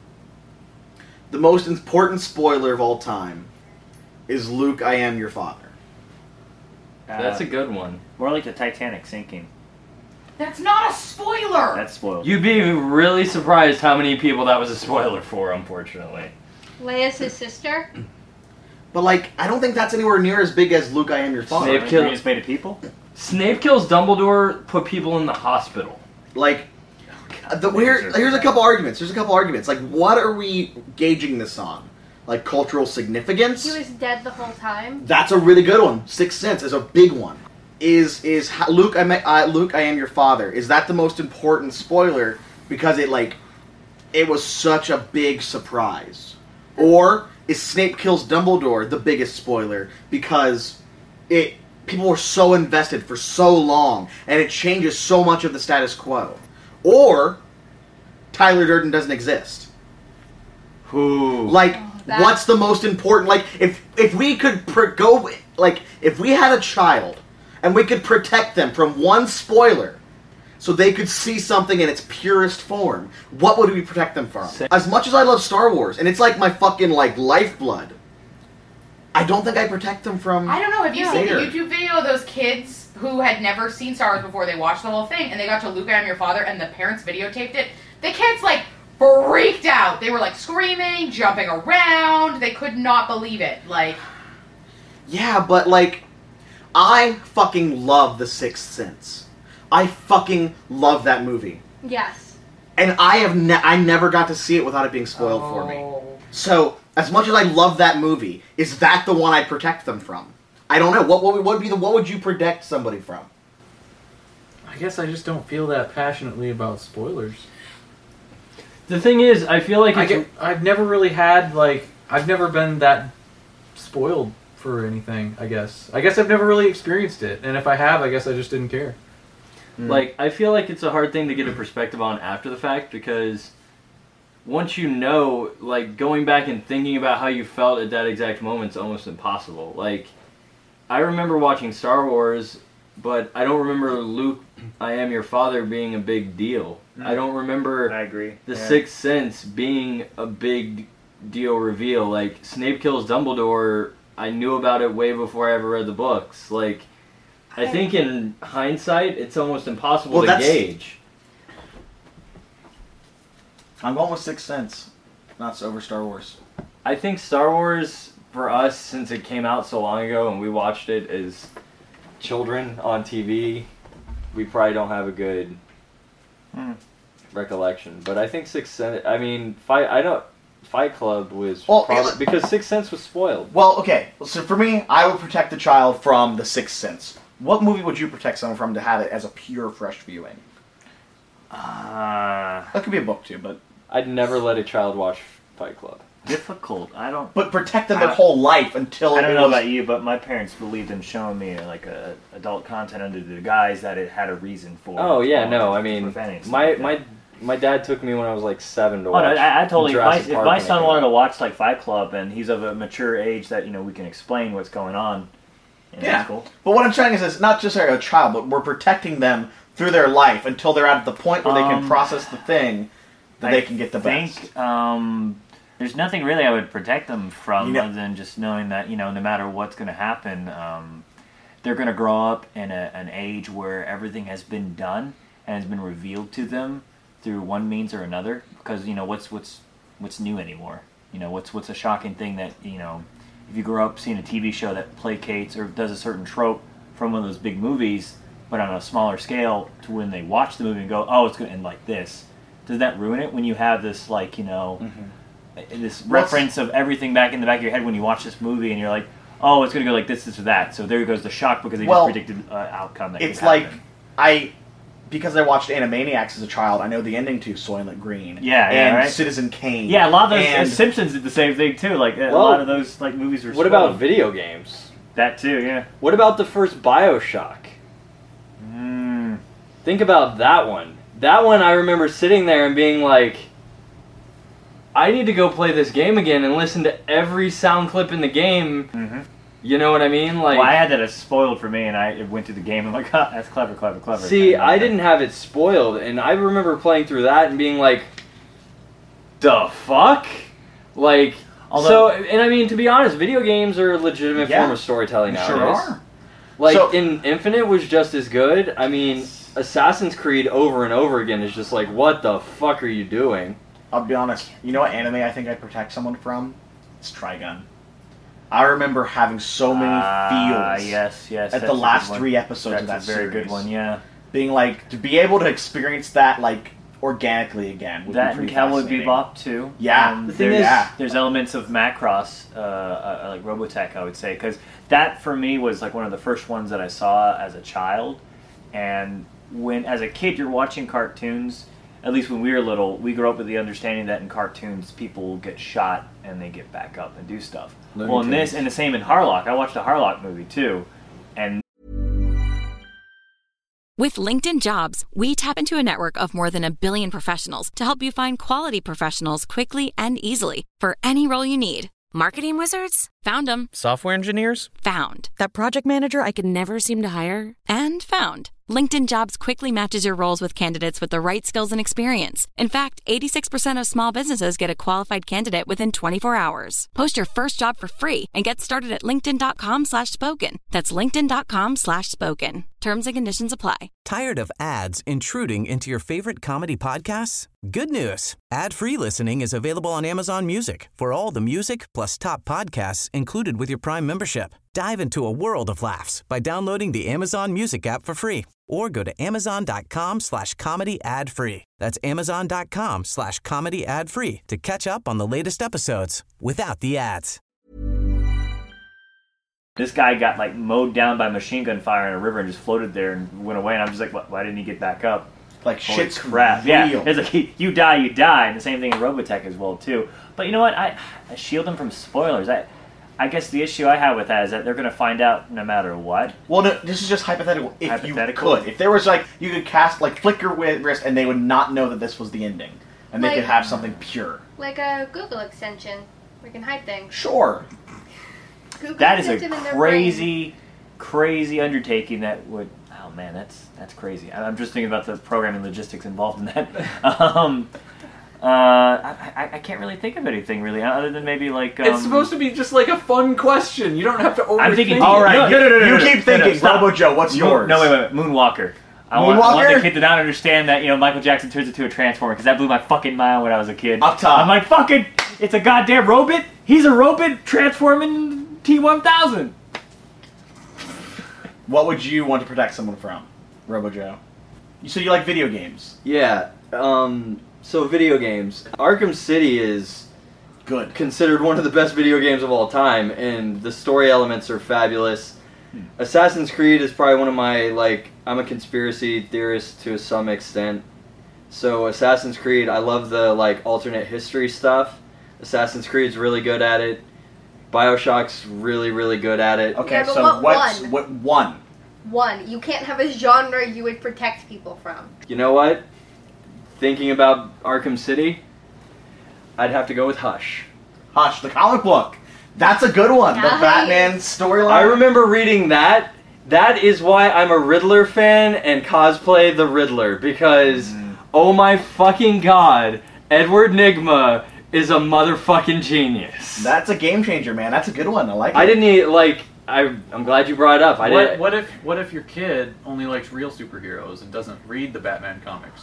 the most important spoiler of all time is Luke, I am your father. Uh, That's a good one. More like the Titanic sinking. That's not a spoiler! That's spoiled. You'd be really surprised how many people that was a spoiler for, unfortunately. Leia's his sister. But like, I don't think that's anywhere near as big as Luke, I am your father. Snape kills- Is made of people? Snape kills Dumbledore, put people in the hospital. Like, the, here, here's a couple arguments. Here's a couple arguments. Like, what are we gauging this on? Like, cultural significance? He was dead the whole time. That's a really good one. Sixth Sense is a big one. Is is how, Luke? I may, uh, Luke, I am your father. Is that the most important spoiler because it like it was such a big surprise, or is Snape kills Dumbledore the biggest spoiler because it people were so invested for so long and it changes so much of the status quo, or Tyler Durden doesn't exist? Who? Like, that- what's the most important? Like, if if we could pr- go, like, if we had a child and we could protect them from one spoiler, so they could see something in its purest form, what would we protect them from? As much as I love Star Wars, and it's like my fucking like lifeblood, I don't think I protect them from. I don't know. Have you seen Vader. the YouTube video of those kids who had never seen Star Wars before? They watched the whole thing, and they got to Luke, I am your father, and the parents videotaped it. The kids, like, freaked out. They were, like, screaming, jumping around. They could not believe it. Like... Yeah, but, like, I fucking love The Sixth Sense. I fucking love that movie. Yes. And I have ne- I never got to see it without it being spoiled for me. Oh. So, as much as I love that movie, is that the one I'd protect them from? I don't know. What, what, would be the, what would you protect somebody from? I guess I just don't feel that passionately about spoilers. The thing is, I feel like I it's, get, I've never really had, like, I've never been that spoiled for anything, I guess. I guess I've never really experienced it, and if I have, I guess I just didn't care. like I feel like it's a hard thing to get a perspective on after the fact because once you know, like going back and thinking about how you felt at that exact moment is almost impossible. Like I remember watching Star Wars, but I don't remember Luke, I am your father being a big deal. I don't remember I agree. The Yeah. Sixth Sense being a big deal reveal. Like Snape kills Dumbledore, I knew about it way before I ever read the books. Like I think in hindsight, it's almost impossible Well, to that's- gauge. I'm going with Sixth Sense. Not over Star Wars. I think Star Wars, for us, since it came out so long ago and we watched it as children on T V, we probably don't have a good Hmm. recollection. But I think Sixth Sense, I mean, Fight, I don't, Fight Club was Well, probably, yeah, because Sixth Sense was spoiled. Well, okay. So for me, I would protect the child from The Sixth Sense. What movie would you protect someone from to have it as a pure, fresh viewing? Uh, That could be a book too, but I'd never let a child watch Fight Club. difficult. I don't. but protect them their I- whole life until I don't it know was, about you, but my parents believed in showing me like a adult content under the guise that it had a reason for. Oh yeah, for- no, I for mean, profanity and stuff my like that. my my dad took me when I was like seven to Oh, watch. no, I, I totally. If my, Jurassic if Park my when it son came wanted out. to watch like Fight Club and he's of a mature age that you know we can explain what's going on, and Yeah. that's cool. But what I'm saying is, it's not just a child, but we're protecting them through their life until they're at the point where they can Um, process the thing that I they can get the think, best. Um, There's nothing really I would protect them from You know- other than just knowing that, you know, no matter what's going to happen, um, they're going to grow up in a, an age where everything has been done and has been revealed to them through one means or another. Because, you know, what's what's what's new anymore? You know, what's what's a shocking thing that, you know, if you grow up seeing a T V show that placates or does a certain trope from one of those big movies, but on a smaller scale, to when they watch the movie and go, oh, it's going to end like this. Does that ruin it when you have this, like, you know... Mm-hmm. this reference of everything back in the back of your head when you watch this movie and you're like, oh, it's going to go like this, this, or that. So there goes the shock because they Well, just predicted uh, outcome that It's could like happen. I, because I watched Animaniacs as a child, I know the ending to Soylent Green. Yeah, yeah, and right? Citizen Kane. Yeah, a lot of those and, uh, Simpsons did the same thing too. Like a Well, lot of those like movies were. What spoiled. about video games? That too? Yeah. What about the first Bioshock? Mm. Think about that one. That one, I remember sitting there and being like, I need to go play this game again and listen to every sound clip in the game. Mm-hmm. You know what I mean? Like, Well, I had that as spoiled for me, and I went to the game. and I'm like, oh, that's clever, clever, clever. see, And, I didn't have it spoiled, and I remember playing through that and being like, the fuck? Like, Although- so, and I mean, to be honest, video games are a legitimate Yeah, form of storytelling they nowadays. sure are. Like, So- in Infinite was just as good. I mean, Assassin's Creed over and over again is just like, what the fuck are you doing? I'll be honest. You know what anime I think I'd protect someone from? It's Trigun. I remember having so many Ah, feels yes, yes. at that's the a good last one. three episodes That's of that a very series. good one. Yeah. Being like, to be able to experience that, like, organically again would That be and pretty Cowboy fascinating. Bebop too. Yeah. Um, The thing there's, is- Yeah. there's elements of Macross, uh, uh, like Robotech, I would say, because that for me was like one of the first ones that I saw as a child. And when, as a kid, you're watching cartoons. At least when we were little, we grew up with the understanding that in cartoons, people get shot and they get back up and do stuff. Looney well, in this, Tunes. and the same in Harlock. I watched a Harlock movie too, and With LinkedIn Jobs, we tap into a network of more than a billion professionals to help you find quality professionals quickly and easily for any role you need. Marketing wizards? Found them. Software engineers? Found. That project manager I could never seem to hire? And found. LinkedIn Jobs quickly matches your roles with candidates with the right skills and experience. In fact, eighty-six percent of small businesses get a qualified candidate within twenty-four hours. Post your first job for free and get started at linkedin.com slash spoken. That's linkedin.com slash spoken. Terms and conditions apply. Tired of ads intruding into your favorite comedy podcasts? Good news. Ad-free listening is available on Amazon Music for all the music plus top podcasts included with your Prime membership. Dive into a world of laughs by downloading the Amazon Music app for free or go to amazon.com slash comedy ad free. That's amazon.com slash comedy ad free to catch up on the latest episodes without the ads. this guy got like mowed down by machine gun fire in a river and just floated there and went away. And I'm just like, why didn't he get back up? Like, Holy shit's crap. real. Yeah, it's like, he, you die, you die. And the same thing in Robotech as well, too. But you know what? I, I shield them from spoilers. I I guess the issue I have with that is that they're going to find out no matter what. Well, no, this is just hypothetical. If Hypothetical? you could, if there was like, you could cast, like, flick your wi- wrist and they would not know that this was the ending. And they Like- could have something pure. Like a Google extension. We can hide things. Sure. Google That is a extension in their crazy, crazy undertaking that would... Oh, man, that's that's crazy. I- I'm just thinking about the programming logistics involved in that. um... Uh, I, I I can't really think of anything really other than maybe like um, It's supposed to be just like a fun question. You don't have to overthink. I'm thinking. it. All right, no, no, no, no, no, you no, keep no, no, thinking. stop. Robo Joe, what's Moon- yours? No, wait, wait, wait. Moonwalker. I want, I want Moonwalker? the kid to not understand that you know Michael Jackson turns into a transformer because that blew my fucking mind when I was a kid. Up top. I'm like fucking. It's a goddamn robot. He's a robot transforming T one thousand. What would you want to protect someone from, Robo Joe? You said you like video games. Yeah, um, so video games. Arkham City is Good. considered one of the best video games of all time, and the story elements are fabulous. Assassin's Creed is probably one of my, like, I'm a conspiracy theorist to some extent. So Assassin's Creed, I love the, like, alternate history stuff. Assassin's Creed's really good at it. Bioshock's really, really good at it. Okay, Yeah, but so what what's one? what one? One. You can't have a genre you would protect people from. You know what? Thinking about Arkham City, I'd have to go with Hush. Hush, the comic book. That's a good one. The Nice. Batman storyline. I remember reading that. That is why I'm a Riddler fan and cosplay the Riddler, because, oh my fucking god, Edward Nygma is a motherfucking genius. That's a game changer, man. That's a good one. I like it. I didn't need, like, I, I'm glad you brought it up. I what, didn't. what if what if your kid only likes real superheroes and doesn't read the Batman comics?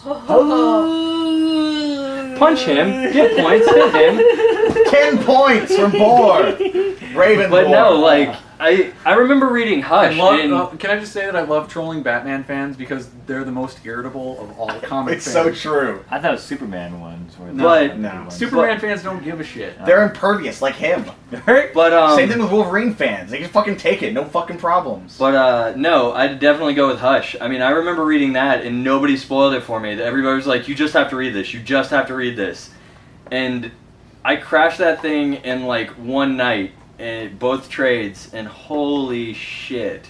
Punch him, get points, hit him. Ten points from Boar. Raven But Boar. no, like, I I remember reading Hush. I love, and, uh, can I just say that I love trolling Batman fans because they're the most irritable of all comic It's fans. so true. I thought Superman ones were. No, But- No. Superman fans don't give a shit. They're impervious, like him. but um, Same thing with Wolverine fans. They just fucking take it. No fucking problems. But uh, no, I'd definitely go with Hush. I mean, I remember reading that, and nobody spoiled it for me. Everybody was like, "You just have to read this. You just have to read this," and I crashed that thing in like one night, and both trades, and holy shit!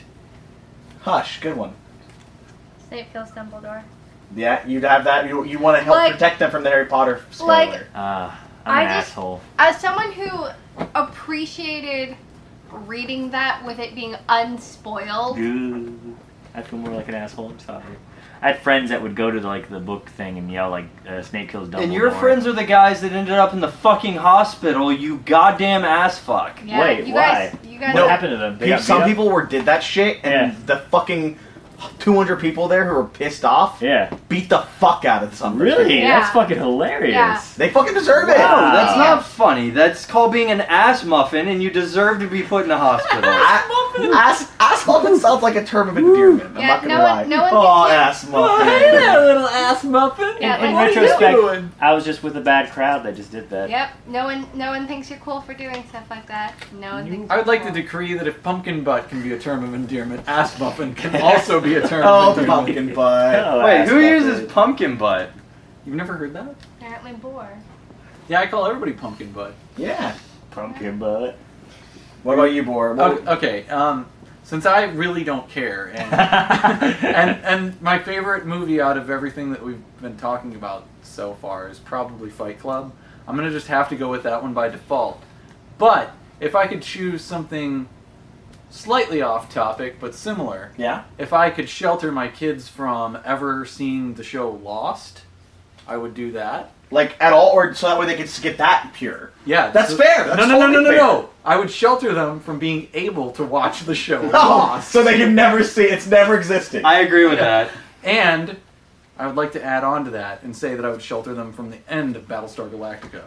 Hush, good one. Snape kills Dumbledore. Yeah, you'd have that. You, you want to help Like- protect them from the Harry Potter spoiler. Like- Ah, I'm I an just- asshole. As someone who appreciated reading that with it being unspoiled, Ooh, I feel more like an asshole. I'm sorry. I had friends that would go to like the book thing and yell like uh, Snape kills Dumbledore. And your friends are the guys that ended up in the fucking hospital. You goddamn ass fuck. yeah, Wait, you why? guys, you guys, What No. happened to them? They Pe- got beat some up? people were did that shit, and Yeah. the fucking two hundred people there who were pissed off Yeah. beat the fuck out of some. Really? Yeah. That's fucking hilarious. Yeah. They fucking deserve it. No, Wow. that's not funny. That's called being an ass muffin, and you deserve to be put in a hospital. A- Ass, ass muffin sounds like a term of endearment. I'm Yeah, not gonna no one- lie. no one oh, thinks ass muffin. little ass muffin. Yeah, In, in like, retrospect, I was just with a bad crowd that just did that. Yep. No one, no one thinks you're cool for doing stuff like that. No one thinks. I would you're like to cool. decree that if pumpkin butt can be a term of endearment, ass muffin can also be a term Oh, of endearment. pumpkin butt. Oh, Wait, ass who muffin. uses pumpkin butt? You've never heard that? Apparently bore. Yeah, I call everybody pumpkin butt. Yeah. Pumpkin butt? What about you, Boar? What- Okay, okay, um, since I really don't care, and, and and my favorite movie out of everything that we've been talking about so far is probably Fight Club. I'm gonna just have to go with that one by default. But if I could choose something slightly off topic but similar, Yeah. if I could shelter my kids from ever seeing the show Lost, I would do that. Like at all, or so that way they can get that pure. Yeah, That's so- fair. That's no, no, no, no, totally no, fair. no. I would shelter them from being able to watch the show Oh, Lost. so they can never see. It's never existed. I agree with Yeah. that. And I would like to add on to that and say that I would shelter them from the end of Battlestar Galactica.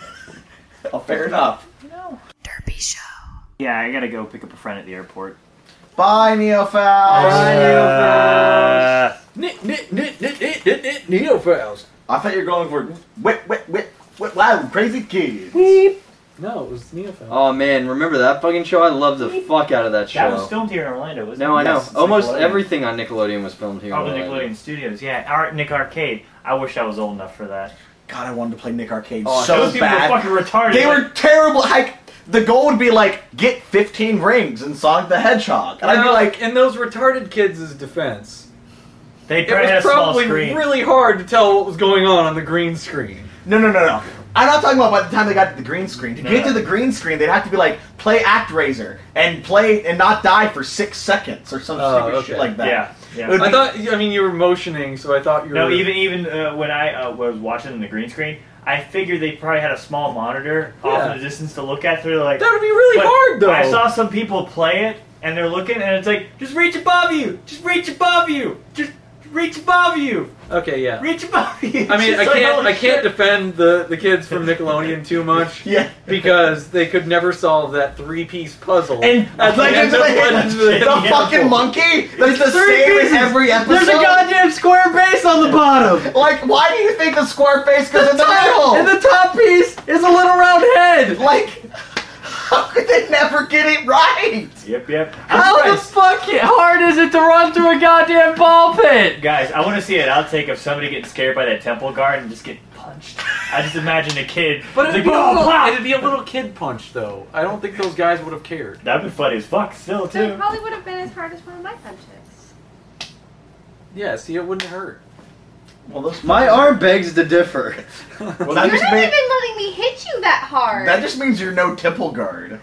Oh, fair enough. Derpy Show. Yeah, I gotta go pick up a friend at the airport. Bye, Neophals. Uh, Nit, nit, nit, nit, nit, nit, nit, Neophiles. I thought you were going for wit, wit, wit, wit, loud, crazy kids. No, it was Neophiles. Oh man, remember that fucking show? I loved the fuck out of that show. that was filmed here in Orlando, wasn't No, it? I know. Yes, it's Almost Nickelodeon. everything on Nickelodeon was filmed here. Oh, the in Orlando. Nickelodeon Studios. Yeah, Art Nick Arcade. I wish I was old enough for that. God, I wanted to play Nick Arcade Oh, so Those people bad. were fucking retarded. They Like, were terrible. Like the goal would be like get fifteen rings in Sonic the Hedgehog, and I'd be like, in those retarded kids' defense, They it probably had a was small probably screen. really hard to tell what was going on on the green screen. no, no, no, no. I'm not talking about by the time they got to the green screen. To No, get no. to the green screen, they'd have to be like play ActRaiser and play and not die for six seconds or some Oh, stupid okay. shit like that. Yeah, yeah. It would I be- thought, I mean, you were motioning, so I thought you were. No, even even uh, when I uh, was watching the green screen, I figured they probably had a small monitor off Yeah. in the distance to look at. So they're like, that would be really but hard, though. I saw some people play it, and they're looking, and it's like, just reach above you, just reach above you, just reach above you, Okay, yeah. reach above you. I mean, It's I like, can't, holy I can't shit. defend the, the kids from Nickelodeon too much. Yeah. Because they could never solve that three-piece puzzle. And at the Legends end of of the Legends of the the Hidden fucking Temple. monkey that's the Three same pieces. in every episode. There's a goddamn square base on the bottom. Like, why do you think the square face goes in the middle? And the top piece is a little round head. Like, how could they never get it right? Yep, yep. I'm How the surprised. fuck hard is it to run through a goddamn ball pit? Guys, I want to see an outtake of somebody getting scared by that temple guard and just get punched. I just imagine a kid. But like, it'd be, a "Blah, little, blah." it'd be a little kid punch, though. I don't think those guys would have cared. That'd be funny as fuck, still So it too. probably would have been as hard as one of my punches. Yeah, see, it wouldn't hurt. Well, those My arm begs to differ. Well, You're that not just, even mean, letting me hit you that hard. that just means you're no temple guard.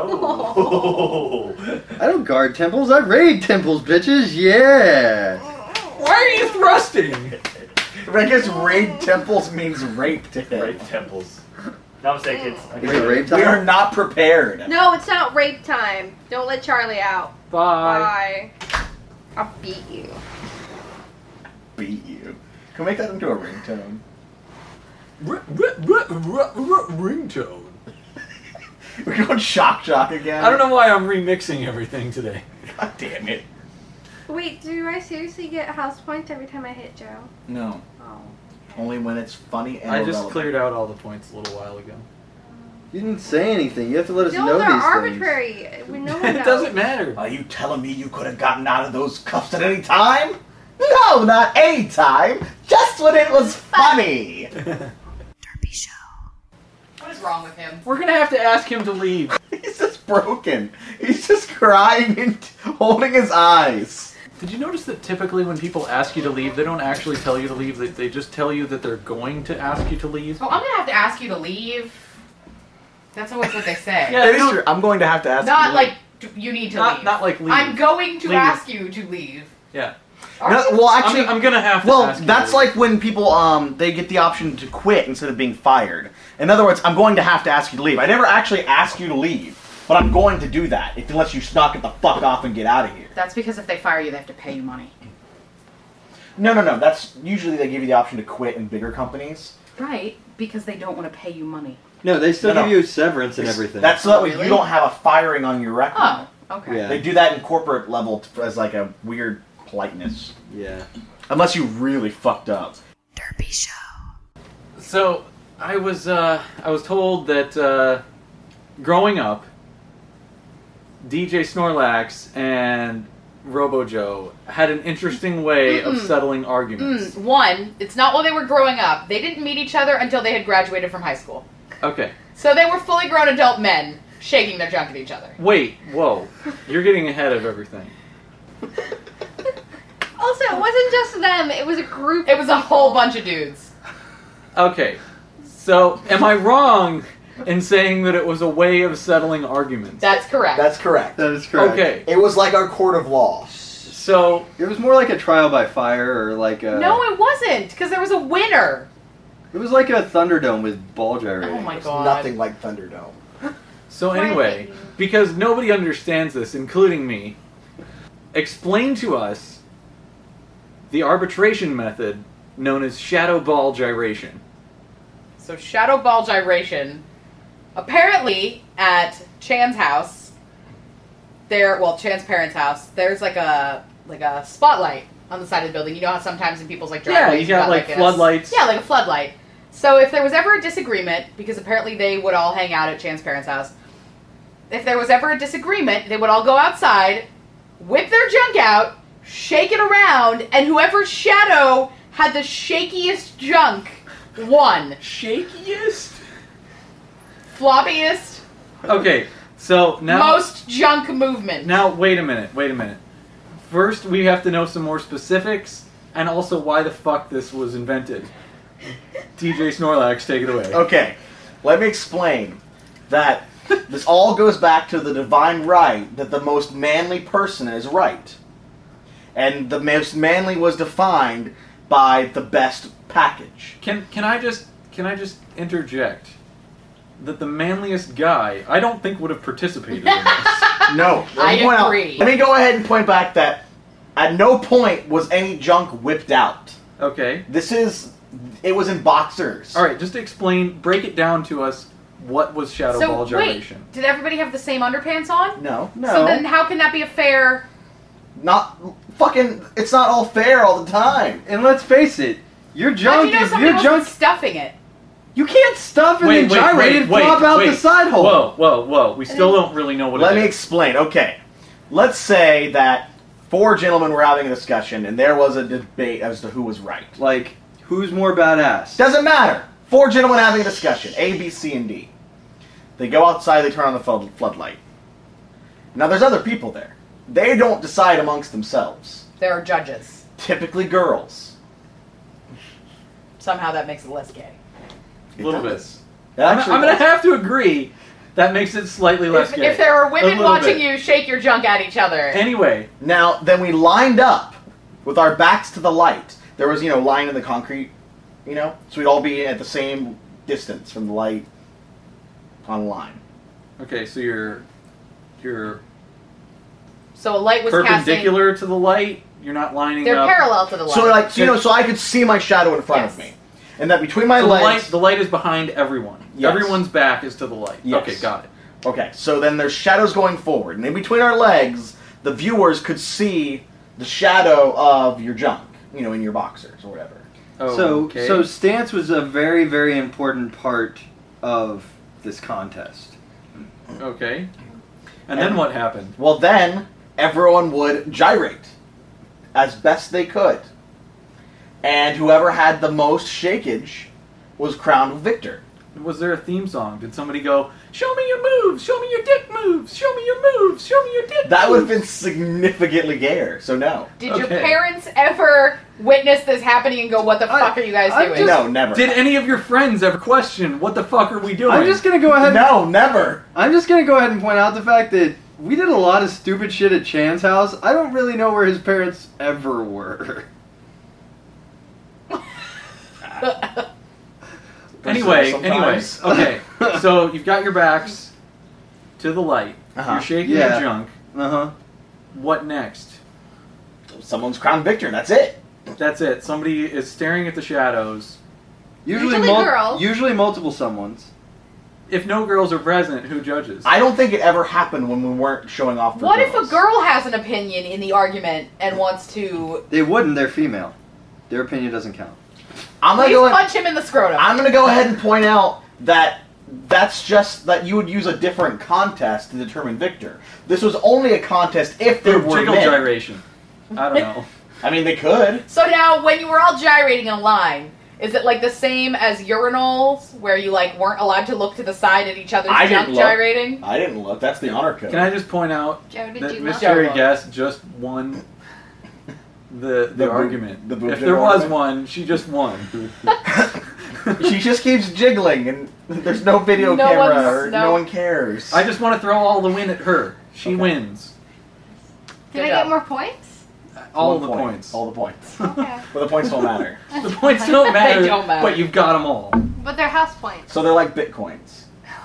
Oh. I don't guard temples, I raid temples, bitches, yeah. Why are you thrusting? I guess raid temples means rape to him. Rape temples. Namaste, kids. Is it rape time? We are not prepared. No, it's not rape time. Don't let Charlie out. Bye. Bye. I'll beat you. Beat you. Can we make that into a ringtone? Ringtone. We're going shock jock again. I don't know why I'm remixing everything today. God damn it. Wait, do I seriously get house points every time I hit Joe? No. Oh. Only when it's funny and I just relevant. cleared out all the points a little while ago. You didn't say anything. You have to let us No, know they're these arbitrary. We know It knows. doesn't matter. Are you telling me you could have gotten out of those cuffs at any time? No, not any time. Just when it was funny. Derpy Show. What is wrong with him? We're gonna have to ask him to leave. He's just broken. He's just crying and holding his eyes. Did you notice that typically when people ask you to leave, they don't actually tell you to leave, they, they just tell you that they're going to ask you to leave? Oh, I'm gonna have to ask you to leave. That's always what they say. Yeah, It is true. I'm going to have to ask Not you. like you need to Not- leave. not like leave. I'm going to Leave. ask you to leave. Yeah. Are No, you? well, actually, I'm, I'm gonna have to well, ask you that's to leave. like when people um they get the option to quit instead of being fired. In other words, I'm going to have to ask you to leave. I never actually ask you to leave, but I'm going to do that if unless you knock it the fuck off and get out of here. That's because if they fire you, they have to pay you money. No, no, no. That's usually they give you the option to quit in bigger companies. Right, because they don't want to pay you money. No, they still No, give no. you severance and everything. That's so that way Really? you don't have a firing on your record. Oh, okay. Yeah. They do that in corporate level t- as like a weird politeness. Yeah. Unless you really fucked up. Derpy Show. So, I was, uh, I was told that, uh, growing up, D J Snorlax and Robo-Joe had an interesting way of Mm-mm. settling arguments. Mm, one, it's not while they were growing up. They didn't meet each other until they had graduated from high school. Okay. So they were fully grown adult men shaking their junk at each other. Wait, whoa. You're getting ahead of everything. Also, it wasn't just them. It was a group. It was a whole bunch of dudes. Okay. So, am I wrong in saying that it was a way of settling arguments? That's correct. That's correct. That is correct. Okay. It was like our court of law. So, It was more like a trial by fire or like a... No, it wasn't, because there was a winner. It was like a Thunderdome with ball gyrating. Oh my It's god. nothing like Thunderdome. so anyway, because nobody understands this, including me, explain to us the arbitration method known as shadow ball gyration. So shadow ball gyration. Apparently, at Chan's house, there, well, Chan's parents' house, there's like a like a spotlight on the side of the building. You know how sometimes in people's like Yeah, driveways you got, like, a- floodlights. yeah, like a floodlight. So if there was ever a disagreement, because apparently they would all hang out at Chan's parents' house, if there was ever a disagreement, they would all go outside, whip their junk out, shake it around, and whoever's shadow had the shakiest junk won. Shakiest? Floppiest, Okay, so now... most junk movement. Now, wait a minute, wait a minute. First, we have to know some more specifics, and also why the fuck this was invented. D J Snorlax, take it away. Okay, let me explain that this all goes back to the divine right that the most manly person is right. And the most manly was defined by the best package. Can can I just can I just interject that the manliest guy I don't think would have participated in this. No. let I me point out- agree. let me go ahead and point back that at no point was any junk whipped out. Okay. This is... It was in boxers. All right, just explain, break it down to us. What was shadow So ball wait, gyration? did everybody have the same underpants on? No. No. So then how can that be a fair... Not... Fucking... It's not all fair all the time. And let's face it, your How do junk you know is somebody your wasn't junk. stuffing it? You can't stuff and then gyrate and flop out the side hole. Whoa, whoa, whoa! We still don't really know what Let it me is. explain. Okay. Let's say that four gentlemen were having a discussion and there was a debate as to who was right. Like, who's more badass? Doesn't matter. Four gentlemen having a discussion. A, B, C, and D. They go outside, they turn on the flood- floodlight. Now there's other people there. They don't decide amongst themselves. There are judges. Typically girls. Somehow that makes it less gay. A little bit. does. It I'm, actually I'm going to does. have to agree. That makes it slightly less If, gay. if there are A women little watching bit. you shake your junk at each other. Anyway. Now, then we lined up with our backs to the light. There was, you know, line in the concrete, you know? So we'd all be at the same distance from the light. on a line. Okay, so you're you're So a light was casting. perpendicular to the light. You're not lining They're up. parallel to the light. So like, so, you know, so I could see my shadow in front Yes. of me, and that between my So the legs. light, the light is behind everyone. Yes. Everyone's back is to the light. Yes. Okay, got it. Okay, so then there's shadows going forward, and in between our legs, the viewers could see the shadow of your junk, you know, in your boxers or whatever. So, Okay. so stance was a very, very important part of this contest. Okay. And then what happened? Well, then everyone would gyrate as best they could, and whoever had the most shakage was crowned victor. Was there a theme song? Did somebody go, "Show me your moves, show me your dick moves, show me your moves, show me your dick"? That would have moves"? been significantly gayer. So no. Did your Okay. parents ever witness this happening and go, "What the fuck are you guys I doing?" just- No, never. Did any of your friends ever question, "What the fuck are we doing"? I'm just gonna go ahead. No, never. I'm just gonna go ahead and point out the fact that we did a lot of stupid shit at Chan's house. I don't really know where his parents ever were. Anyway, Sometimes. anyway, okay. So you've got your backs to the light. Uh-huh. You're shaking Yeah. your junk. Uh huh. What next? Someone's crowned victor. That's it. That's it. Somebody is staring at the shadows. Usually, Usually mul- girls. Usually multiple someones. If no girls are present, who judges? I don't think it ever happened when we weren't showing off for What if a girls. girl has an opinion in the argument and wants to They wouldn't. They're female. Their opinion doesn't count. I'm gonna please go. punch him in the scrotum? I'm gonna go ahead and point out that that's just that you would use a different contest to determine victor. This was only a contest if there were Jiggle men. gyration. I don't know. I mean, they could. So now, when you were all gyrating in a line, is it like the same as urinals, where you like weren't allowed to look to the side at each other's I junk didn't look. gyrating? I didn't look. That's the honor code. Can I just point out Joe, did that you Mystery look? Guest just won the the, The boob- argument. the boob if jig there was argument? one, she just won. She just keeps jiggling, and there's no video No camera, one's- or no. no. one cares. I just want to throw all the win at her. She Okay. wins. Did Good I job. get more points? All One the point. points. All the points. Okay. But the points don't matter. The points don't matter, They don't matter. but you've got them all. But they're house points. So they're like bitcoins.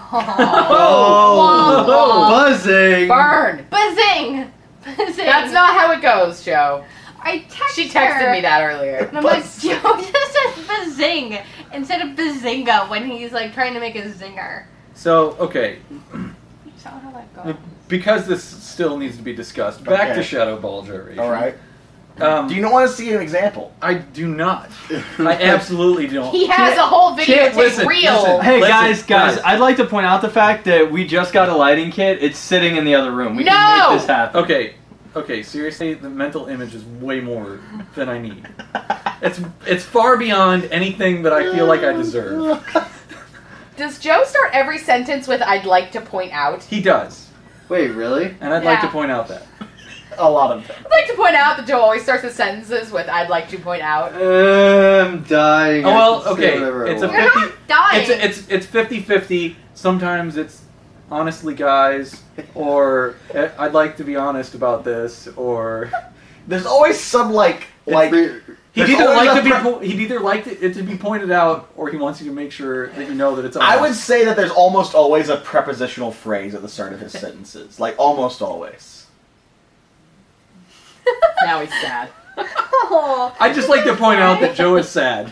Oh, Womp. buzzing! Burn! Bazing! Bazing! That's not how it goes, Joe. I texted She texted her, me that earlier. And I'm like, Joe just says bazing instead of bazinga when he's like trying to make a zinger. So, okay, Is that how that goes? because this still needs to be discussed, back Okay. to Shadow Ball gyration. All right. Um, Do you not want to see an example? I do not. I absolutely don't. He has a whole videotape listen, reel. listen. Hey Listen, guys, guys, guys. I'd like to point out the fact that we just got a lighting kit. It's sitting in the other room. We No! can make this happen. Okay, okay. Seriously, the mental image is way more than I need. It's it's far beyond anything that I feel like I deserve. Does Joe start every sentence with "I'd like to point out"? He does, Wait, really? and I'd like to Yeah. point out that. A lot of them. I'd like to point out that Joe always starts his sentences with "I'd like to point out." I'm dying. Oh I well, can say okay. whatever I It's a want. You're fifty. not dying. It's a, it's it's fifty fifty. Sometimes it's honestly guys, or eh, I'd like to be honest about this, or There's always some like like. It's re- he'd There's either always like a to be pre- po- he'd either like it to be pointed out, or he wants you to make sure that you know that it's. I would honest. say that there's almost always a prepositional phrase at the start of his sentences. Like almost always. Now he's sad. Oh, I'd just like to point out that Joe is sad.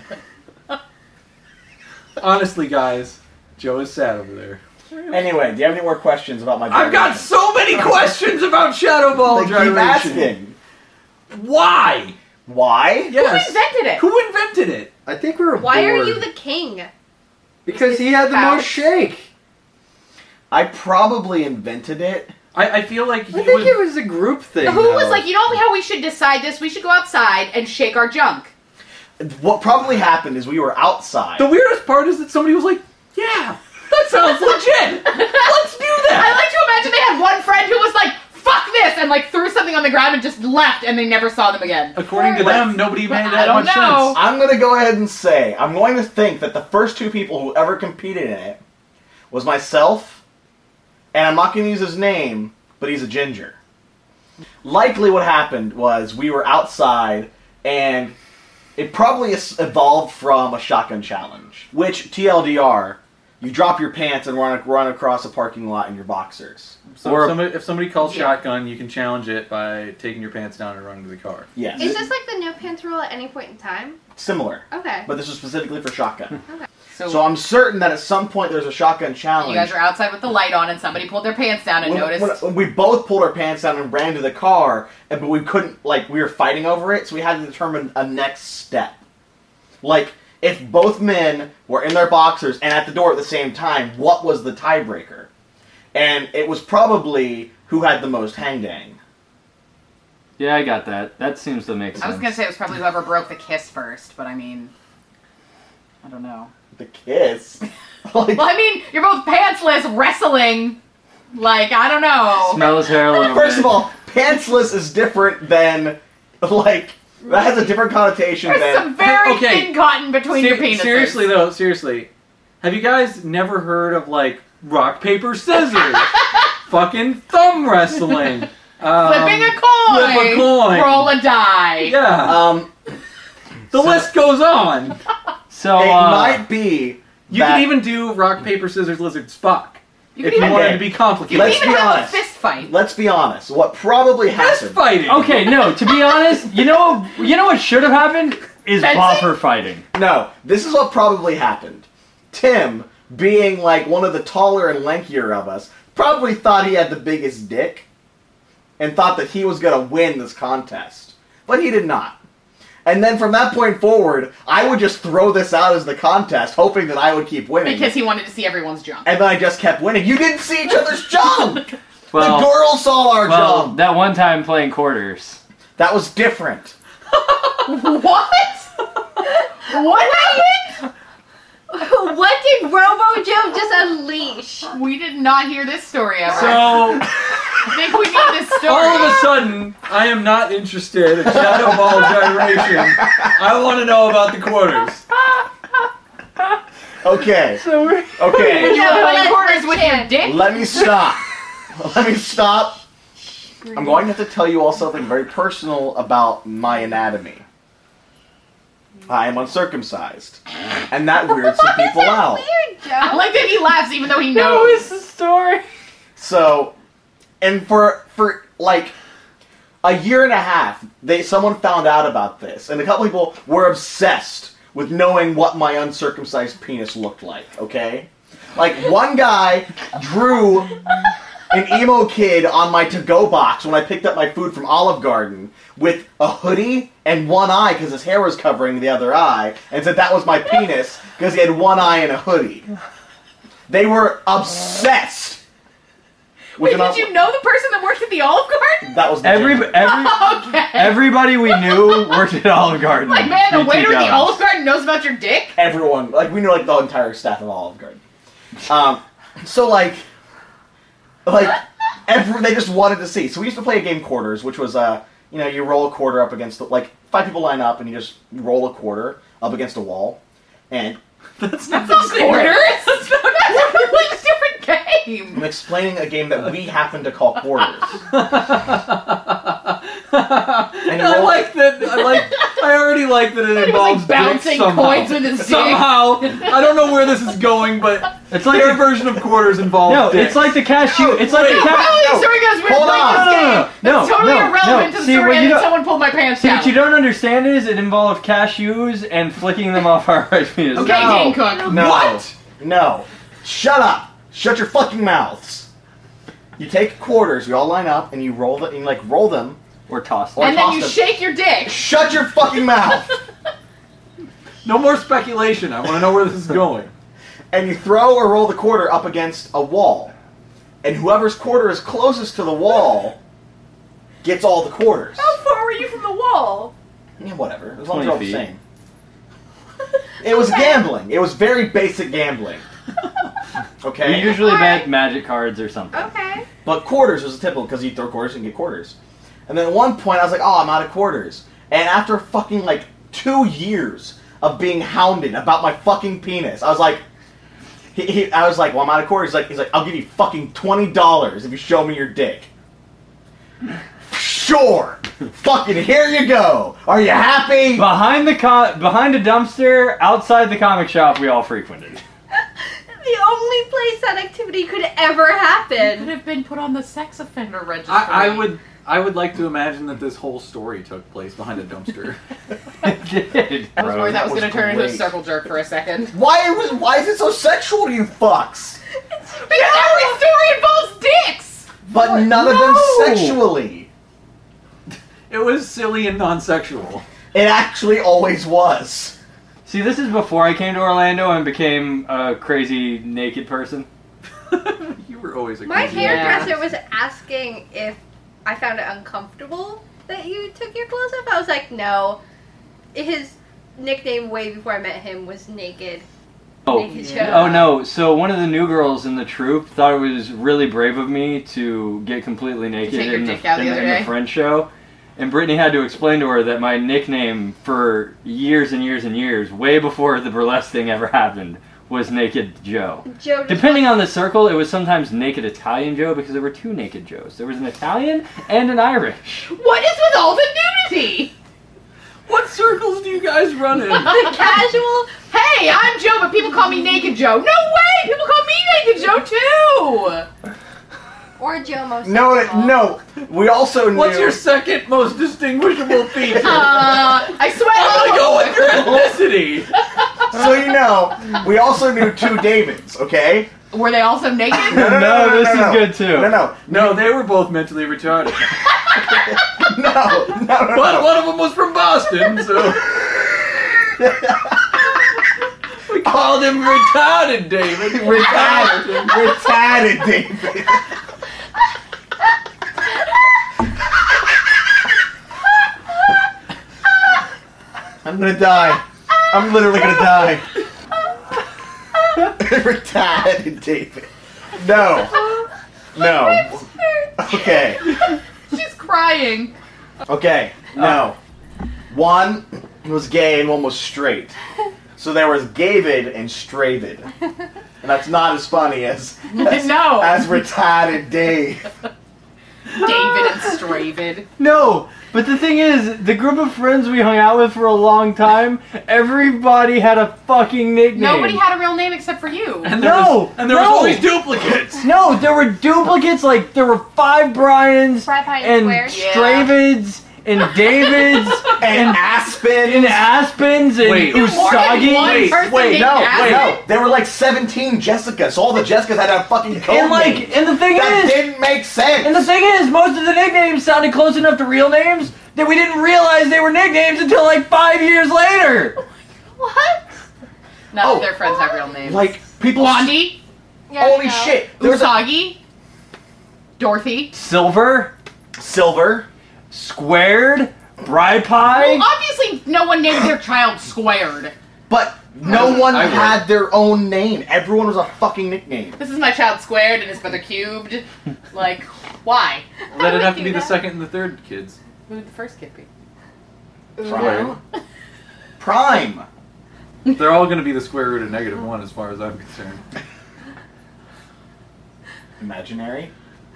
Honestly, guys, Joe is sad over there. Anyway, do you have any more questions about my? I've got gyration? so many questions about Shadow Ball They keep gyration. asking. Why? Why? Yes. Who invented it? Who invented it? I think we were why are bored. you the king? Because he had the Ouch. most shake. I probably invented it. I, I feel like he I think was, it was a group thing. Who was though. like, you know how we should decide this? We should go outside and shake our junk. What probably happened is we were outside. The weirdest part is that somebody was like, "Yeah, that sounds legit. Let's do I that." like to imagine they had one friend who was like, "Fuck this," and like threw something on the ground and just left, and they never saw them again. According to them, nobody made I that don't much know. sense. I'm gonna go ahead and say I'm going to think that the first two people who ever competed in it was myself, and I'm not going to use his name, but he's a ginger. Likely, what happened was we were outside, and it probably es- evolved from a shotgun challenge, which T L D R, you drop your pants and run run across a parking lot in your boxers. So or if somebody, if somebody calls Yeah. shotgun, you can challenge it by taking your pants down and running to the car. yes, Is this like the no pants rule at any point in time? similar, Okay. but this is specifically for shotgun. Okay. So, So I'm certain that at some point there's a shotgun challenge. you guys are outside with the light on, and somebody pulled their pants down and When- noticed. when- when we both pulled our pants down and ran to the car, and but we couldn't, like, we were fighting over it, so we had to determine a next step. Like, if both men were in their boxers and at the door at the same time, what was the tiebreaker? And it was probably who had the most hang-dang. Yeah, I got that. That seems to make sense. I was gonna say it was probably whoever broke the kiss first, but I mean, I don't know. The kiss? Like, Well, I mean, you're both pantsless wrestling. Like, I don't know. Smell his hair a little first bit. of all, pantsless is different than, like, that has a different connotation There's than... some very Okay. thin cotton between your Ser- penises. seriously though, seriously, have you guys never heard of like rock paper scissors, fucking thumb wrestling, um, Flipping a coin. flip a coin, Roll a die. yeah, Um, the list goes on. So, it uh, might be You that- could even do rock paper scissors lizard Spock You if could you even, wanted Okay. to be you complicated. could Let's even be have honest. a fist fight. Let's be honest. What probably Fist happened... fighting. okay, no, to be honest, you know, you know what should have happened is Fencing? boffer fighting. No, this is what probably happened. Tim, being like one of the taller and lankier of us, probably thought he had the biggest dick and thought that he was going to win this contest. But he did not. And then from that point forward, I would just throw this out as the contest, hoping that I would keep winning. Because he wanted to see everyone's junk. And then I just kept winning. You didn't see each other's junk! Well, the girl saw our well, junk! that one time playing quarters. That was different. What? What happened? What did Robo Joe just unleash? We did not hear this story ever. So I think we need this story. all of a sudden, I am not interested in shadow ball gyration. I want to know about the quarters. Okay. So we're... Okay. You Yeah, were playing let's- quarters let's with chant. your dick? Let me stop. Let me stop. I'm going to have to tell you all something very personal about my anatomy. I am uncircumcised. And that weirds some people out. Weird, I Joe. like that he laughs even though he No, knows. it's the story. So, and for, for like, a year and a half, they someone found out about this. And a couple people were obsessed with knowing what my uncircumcised penis looked like, okay? Like, one guy drew an emo kid on my to-go box when I picked up my food from Olive Garden with a hoodie and one eye because his hair was covering the other eye, and said that was my penis because he had one eye and a hoodie. They were obsessed. Wait, with an did you know the person that worked at the Olive Garden? That was the Every, gender. every, Okay. everybody we knew worked at Olive Garden. Like, man, the P T waiter at the jobs. Olive Garden knows about your dick? Everyone, like, we knew, like, the entire staff of Olive Garden. Um, so, like, like, every, they just wanted to see. So we used to play a game quarters, which was, uh, you know, you roll a quarter up against, the, like, five people line up, and you just roll a quarter up against a wall, and That's not That's not quarters. That's, not, that's a completely different game. I'm explaining a game that we happen to call quarters. And I like that. I like. I already like that it He was, involves like, bouncing dick somehow. coins with his dick. Somehow, I don't know where this is going, but It's like their the, version of quarters involves. no, dicks. it's like the cashew. It's like wait. the Well, cashew. the story goes, we were Hold playing on. this No, no, game. no, no, It's totally no, irrelevant no. to the See, story, what and you then don't- someone pulled my pants See, down. what you don't understand is it involved cashews and flicking them off our right penis. Okay, No. Dane Cook. No. What? No. Shut up. Shut your fucking mouths. You take quarters, we all line up, and you roll them, and you, like, roll them, Or tossed. or And then toss you them. shake your dick. Shut your fucking mouth! No more speculation. I want to know where this is going. And you throw or roll the quarter up against a wall. And whoever's quarter is closest to the wall gets all the quarters. How far were you from the wall? Yeah, whatever. As long as they're all the twenty same. It was gambling. It was very basic gambling. We Okay? usually Alright. bet magic cards or something. Okay. But quarters was a typical, because you throw quarters and get quarters. And then at one point I was like, oh, I'm out of quarters. And after fucking like two years of being hounded about my fucking penis, I was like, he, he, I was like, well, I'm out of quarters. He's like, he's like, I'll give you fucking twenty dollars if you show me your dick. Sure. Fucking here you go. Are you happy? Behind the co- behind a dumpster outside the comic shop we all frequented. The place that activity could ever Could happen. have been put on the sex offender registry. I, I would I would like to imagine that this whole story took place behind a dumpster. It did. I was worried that was, was going to turn into a great. circle jerk for a second. Why was why is it so sexual to you fucks? Because every story involves dicks! But none of them sexually. It was silly and non-sexual. It actually always was. See, this is before I came to Orlando and became a crazy naked person. You were always a My crazy- hairdresser Yeah. was asking if I found it uncomfortable that you took your clothes off. I was like, no. His nickname way before I met him was Naked. Oh, Naked yeah. Joe. oh no! So one of the new girls in the troupe thought it was really brave of me to get completely naked take your in, the, dick out in, the the, other in day? the Friends show, and Brittany had to explain to her that my nickname for years and years and years, way before the burlesque thing ever happened, was Naked Joe. Joe just Depending on the circle, it was sometimes Naked Italian Joe because there were two Naked Joes. There was an Italian and an Irish. What is with all the nudity? What circles do you guys run in? the casual. Hey, I'm Joe, but people call me Naked Joe. No way! People call me Naked Joe too! Or Joe most. No, sexual. no. We also knew. What's your second most distinguishable feature? Uh, I sweat I'm gonna go with your all ethnicity. So you know, we also knew two Davids. Okay. Were they also naked? No, no, no, No, no, this no, is no. good too. No, no, No, they were both mentally retarded. no, no, no, no. But one of them was from Boston, so we called him retarded David. Retarded, retarded David. I'm gonna die. I'm literally gonna die. Retarded David. No. No. Okay. She's crying. Okay. No. One was gay and one was straight. So there was Gavid and Stravid. And that's not as funny as as, No. as retarded Dave. David and Stravid. No, but the thing is, the group of friends we hung out with for a long time, everybody had a fucking nickname. Nobody had a real name except for you. And there No, was, and there no. was always duplicates. No, there were duplicates, like, there were five Bryans, Brad Pine and Squares. Yeah. Stravids, and Davids, And and, Aspen. and Aspens, and Wait. More than Usagi. one Wait, person Wait, named no, wait, Aspen? no. There were like seventeen Jessicas. So all the Jessicas had to have fucking code And, like, names. and the thing That is, didn't make sense. and the thing is, most of the nicknames sounded close enough to real names that we didn't realize they were nicknames until, like, five years later. What? None Oh. of their friends have real names. like, people... Blondie, Yeah, Holy no. shit. There was a Usagi, Dorothy. Silver, Silver. Squared, Bride Pie. Well, obviously, no one named their child Squared. But no one I would. had their own name. Everyone was a fucking nickname. This is my child Squared and his brother Cubed. Like, why? Well, that'd would have to do be the that. second and the third kids. Who would the first kid be? Prime. Prime. They're all going to be the square root of negative one, as far as I'm concerned. Imaginary.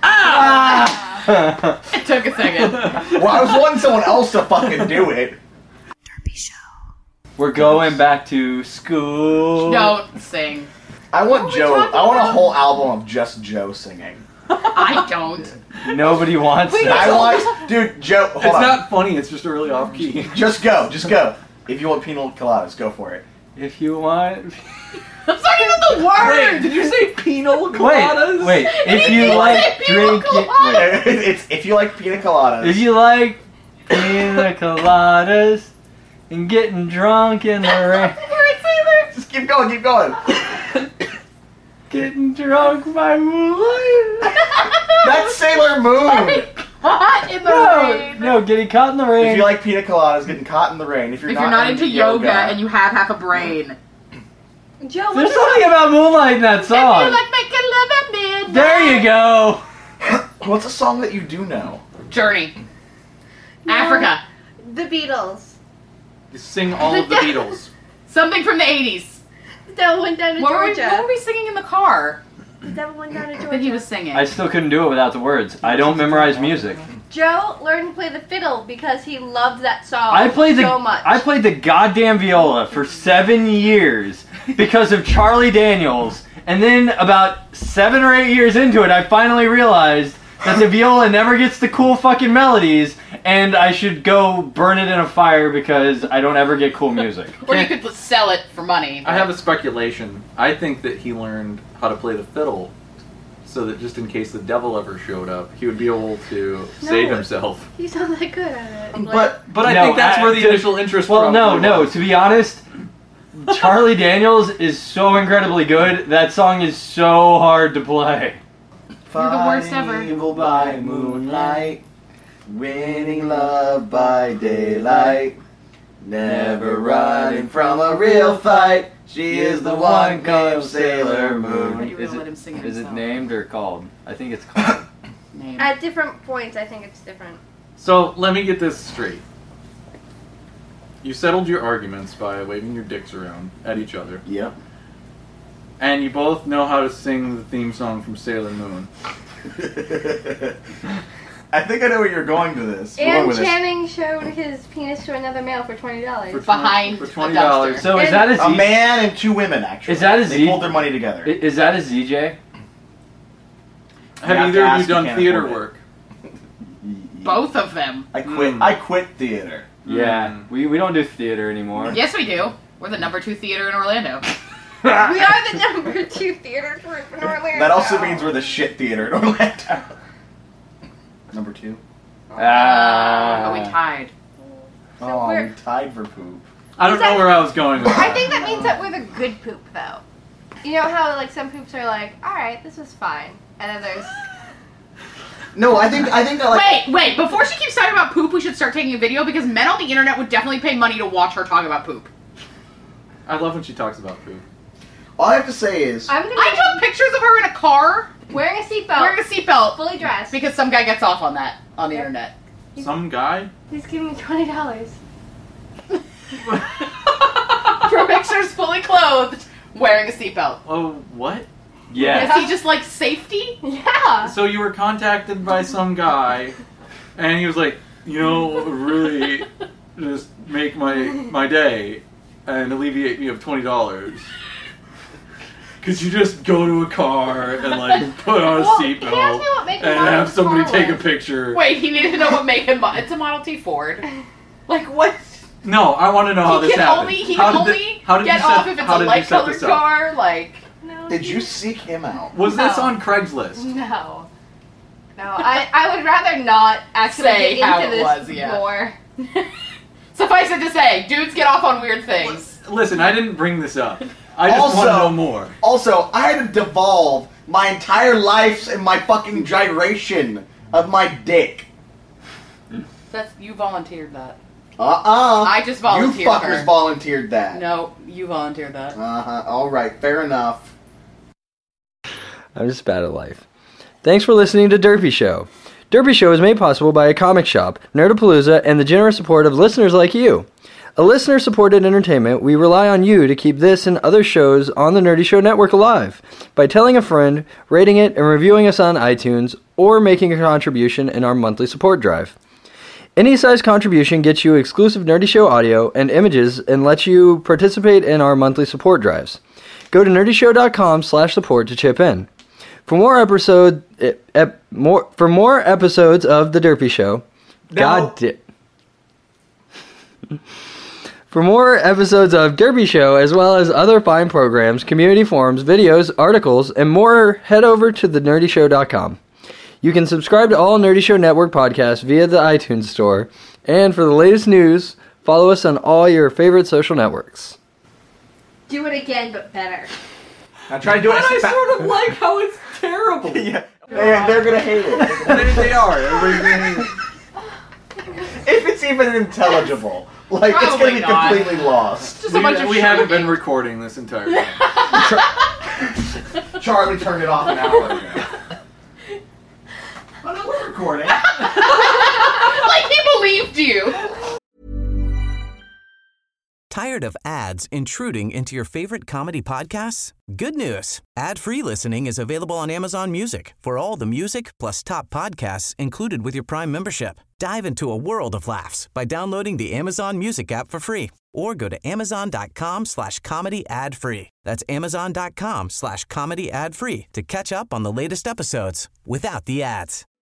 Ah! It took a second. Well, I was wanting someone else to fucking do it. Derpy Show. We're going back to school. Don't sing. I want What are we Joe. talking I want a about? whole album of just Joe singing. I don't. Nobody wants Wait, that. I want, dude. Joe, hold It's on. not funny, it's just really off key. Just go. Just go. If you want pina coladas, go for it. If you want. That's not even the word! Wait, did you say penal Wait, coladas? wait. If He you didn't like say pina drinking. colada. Wait. It's if you like pina coladas. If you like pina coladas and getting drunk in the rain. Words either. Just keep going. Keep going. Getting drunk by moonlight. That's Sailor Moon. Hot in the No, rain. no, getting caught in the rain. If you like pina coladas, getting caught in the rain. If you're, If not, you're not into yoga, and you have half a brain. Joe, what There's the something about moonlight in that If you song. like making love at midnight. There you go. What's a song that you do know? Journey. No. Africa. The Beatles. You sing all of the Beatles. Something from the eighties. The devil went down to What were, we, Georgia. what were we singing in the car The devil went down to Georgia. that he was singing? I still couldn't do it without the words. I don't memorize music. Joe learned to play the fiddle because he loved that song I played the so much. I played the goddamn viola for seven years because of Charlie Daniels And then about seven or eight years into it, I finally realized that the viola never gets the cool fucking melodies, and I should go burn it in a fire because I don't ever get cool music. Or you could sell it for money. I have a speculation. I think that he learned how to play the fiddle so that just in case the devil ever showed up, he would be able to No. save himself. He's not that good at it. But But I No, think that's I- where the to- initial interest Well, no, probably no. was. To be honest, Charlie Daniels is so incredibly good. That song is so hard to play. You're the worst ever. Evil by moonlight, winning love by daylight, never running from a real fight. She is the one named Sailor Moon. Is it, is it named or called? I think it's called. At different points, I think it's different. So let me get this straight. You settled your arguments by waving your dicks around at each other. Yep. And you both know how to sing the theme song from Sailor Moon. I think I know where you're going to this. Going And with this. Channing showed his penis to another male for twenty dollars. For Behind for a twenty dollars. dumpster. So is And- that a Z? A man and two women, actually. Is that a They Z? pulled their money together. I- Is that a Z J? Have have either to of ask, you you done can't theater afford it. work? Both of them. I quit. Mm. I quit theater. Yeah, Mm. we, we don't do theater anymore. Yes, we do. We're the number two theater in Orlando. We are the number two theater group in Orlando. That also means we're the shit theater in Orlando. Number two. Ah. Oh, we tied. Oh, we're- we tied for poop. I don't Is that- know where I was going with I that. think that means that we're the good poop, though. You know how like some poops are like, all right, this was fine, and then there's No, I think I think I like. Wait, wait. Before she keeps talking about poop, we should start taking a video because men on the internet would definitely pay money to watch her talk about poop. I love when she talks about food. All I have to say is, I'm gonna I took pictures of her in a car wearing a seatbelt, wearing a seatbelt fully dressed. because some guy gets off on that on the Yep. internet. Some guy? He's giving me twenty dollars. For pictures fully clothed, wearing a seatbelt. Oh, what? Yeah. Is he just like safety? Yeah. So you were contacted by some guy, and he was like, you know, really just make my my day and alleviate me of twenty dollars. Could you just go to a car and like put on a Well, he asked me seatbelt what make and and model have the somebody car take a was. picture? Wait, he needed to know what make and model. It's a Model T Ford. Like what? No, I want to know how he this can happened. only he how can did only thi- how did get you set, off if it's how a did you light set colored this up? car. Like No. did you seek him out? Was this No. on Craigslist? No. No, I, I would rather not actually Say get how into it this was, yeah. more. Suffice it to say, dudes get off on weird things. Listen, I didn't bring this up. I just Also- want to know more. Also, I had to devolve my entire life and my fucking gyration of my dick. That's you volunteered that. Uh-uh. I just volunteered You fuckers her. volunteered that. No, you volunteered that. Uh-huh. All right, fair enough. I'm just bad at life. Thanks for listening to Derpy Show. Derpy Show is made possible by a comic shop, Nerdapalooza, and the generous support of listeners like you. A listener-supported entertainment, we rely on you to keep this and other shows on the Nerdy Show Network alive by telling a friend, rating it, and reviewing us on iTunes, or making a contribution in our monthly support drive. Any size contribution gets you exclusive Nerdy Show audio and images and lets you participate in our monthly support drives. Go to nerdyshow.com slash support to chip in. For more episode, ep, ep, more for more episodes of the Derpy Show, God di- For more episodes of Derpy Show, as well as other fine programs, community forums, videos, articles, and more, head over to the nerdy show dot com. You can subscribe to all Nerdy Show Network podcasts via the iTunes Store, and for the latest news, follow us on all your favorite social networks. Do it again, but better. Now try to do it. But I as fa- sort of like how it's terrible. yeah. They, they're gonna hate it. they, they are. Everybody's gonna hate it. If it's even intelligible. Like, it's Probably gonna be not. completely lost. Just a We, bunch of we haven't shrieking. been recording this entire time. Charlie turned it off an hour ago. Oh, no, we're recording. Like he believed you. Tired of ads intruding into your favorite comedy podcasts? Good news. Ad-free listening is available on Amazon Music for all the music plus top podcasts included with your Prime membership. Dive into a world of laughs by downloading the Amazon Music app for free or go to amazon.com slash comedy ad free. That's amazon.com slash comedy ad free to catch up on the latest episodes without the ads.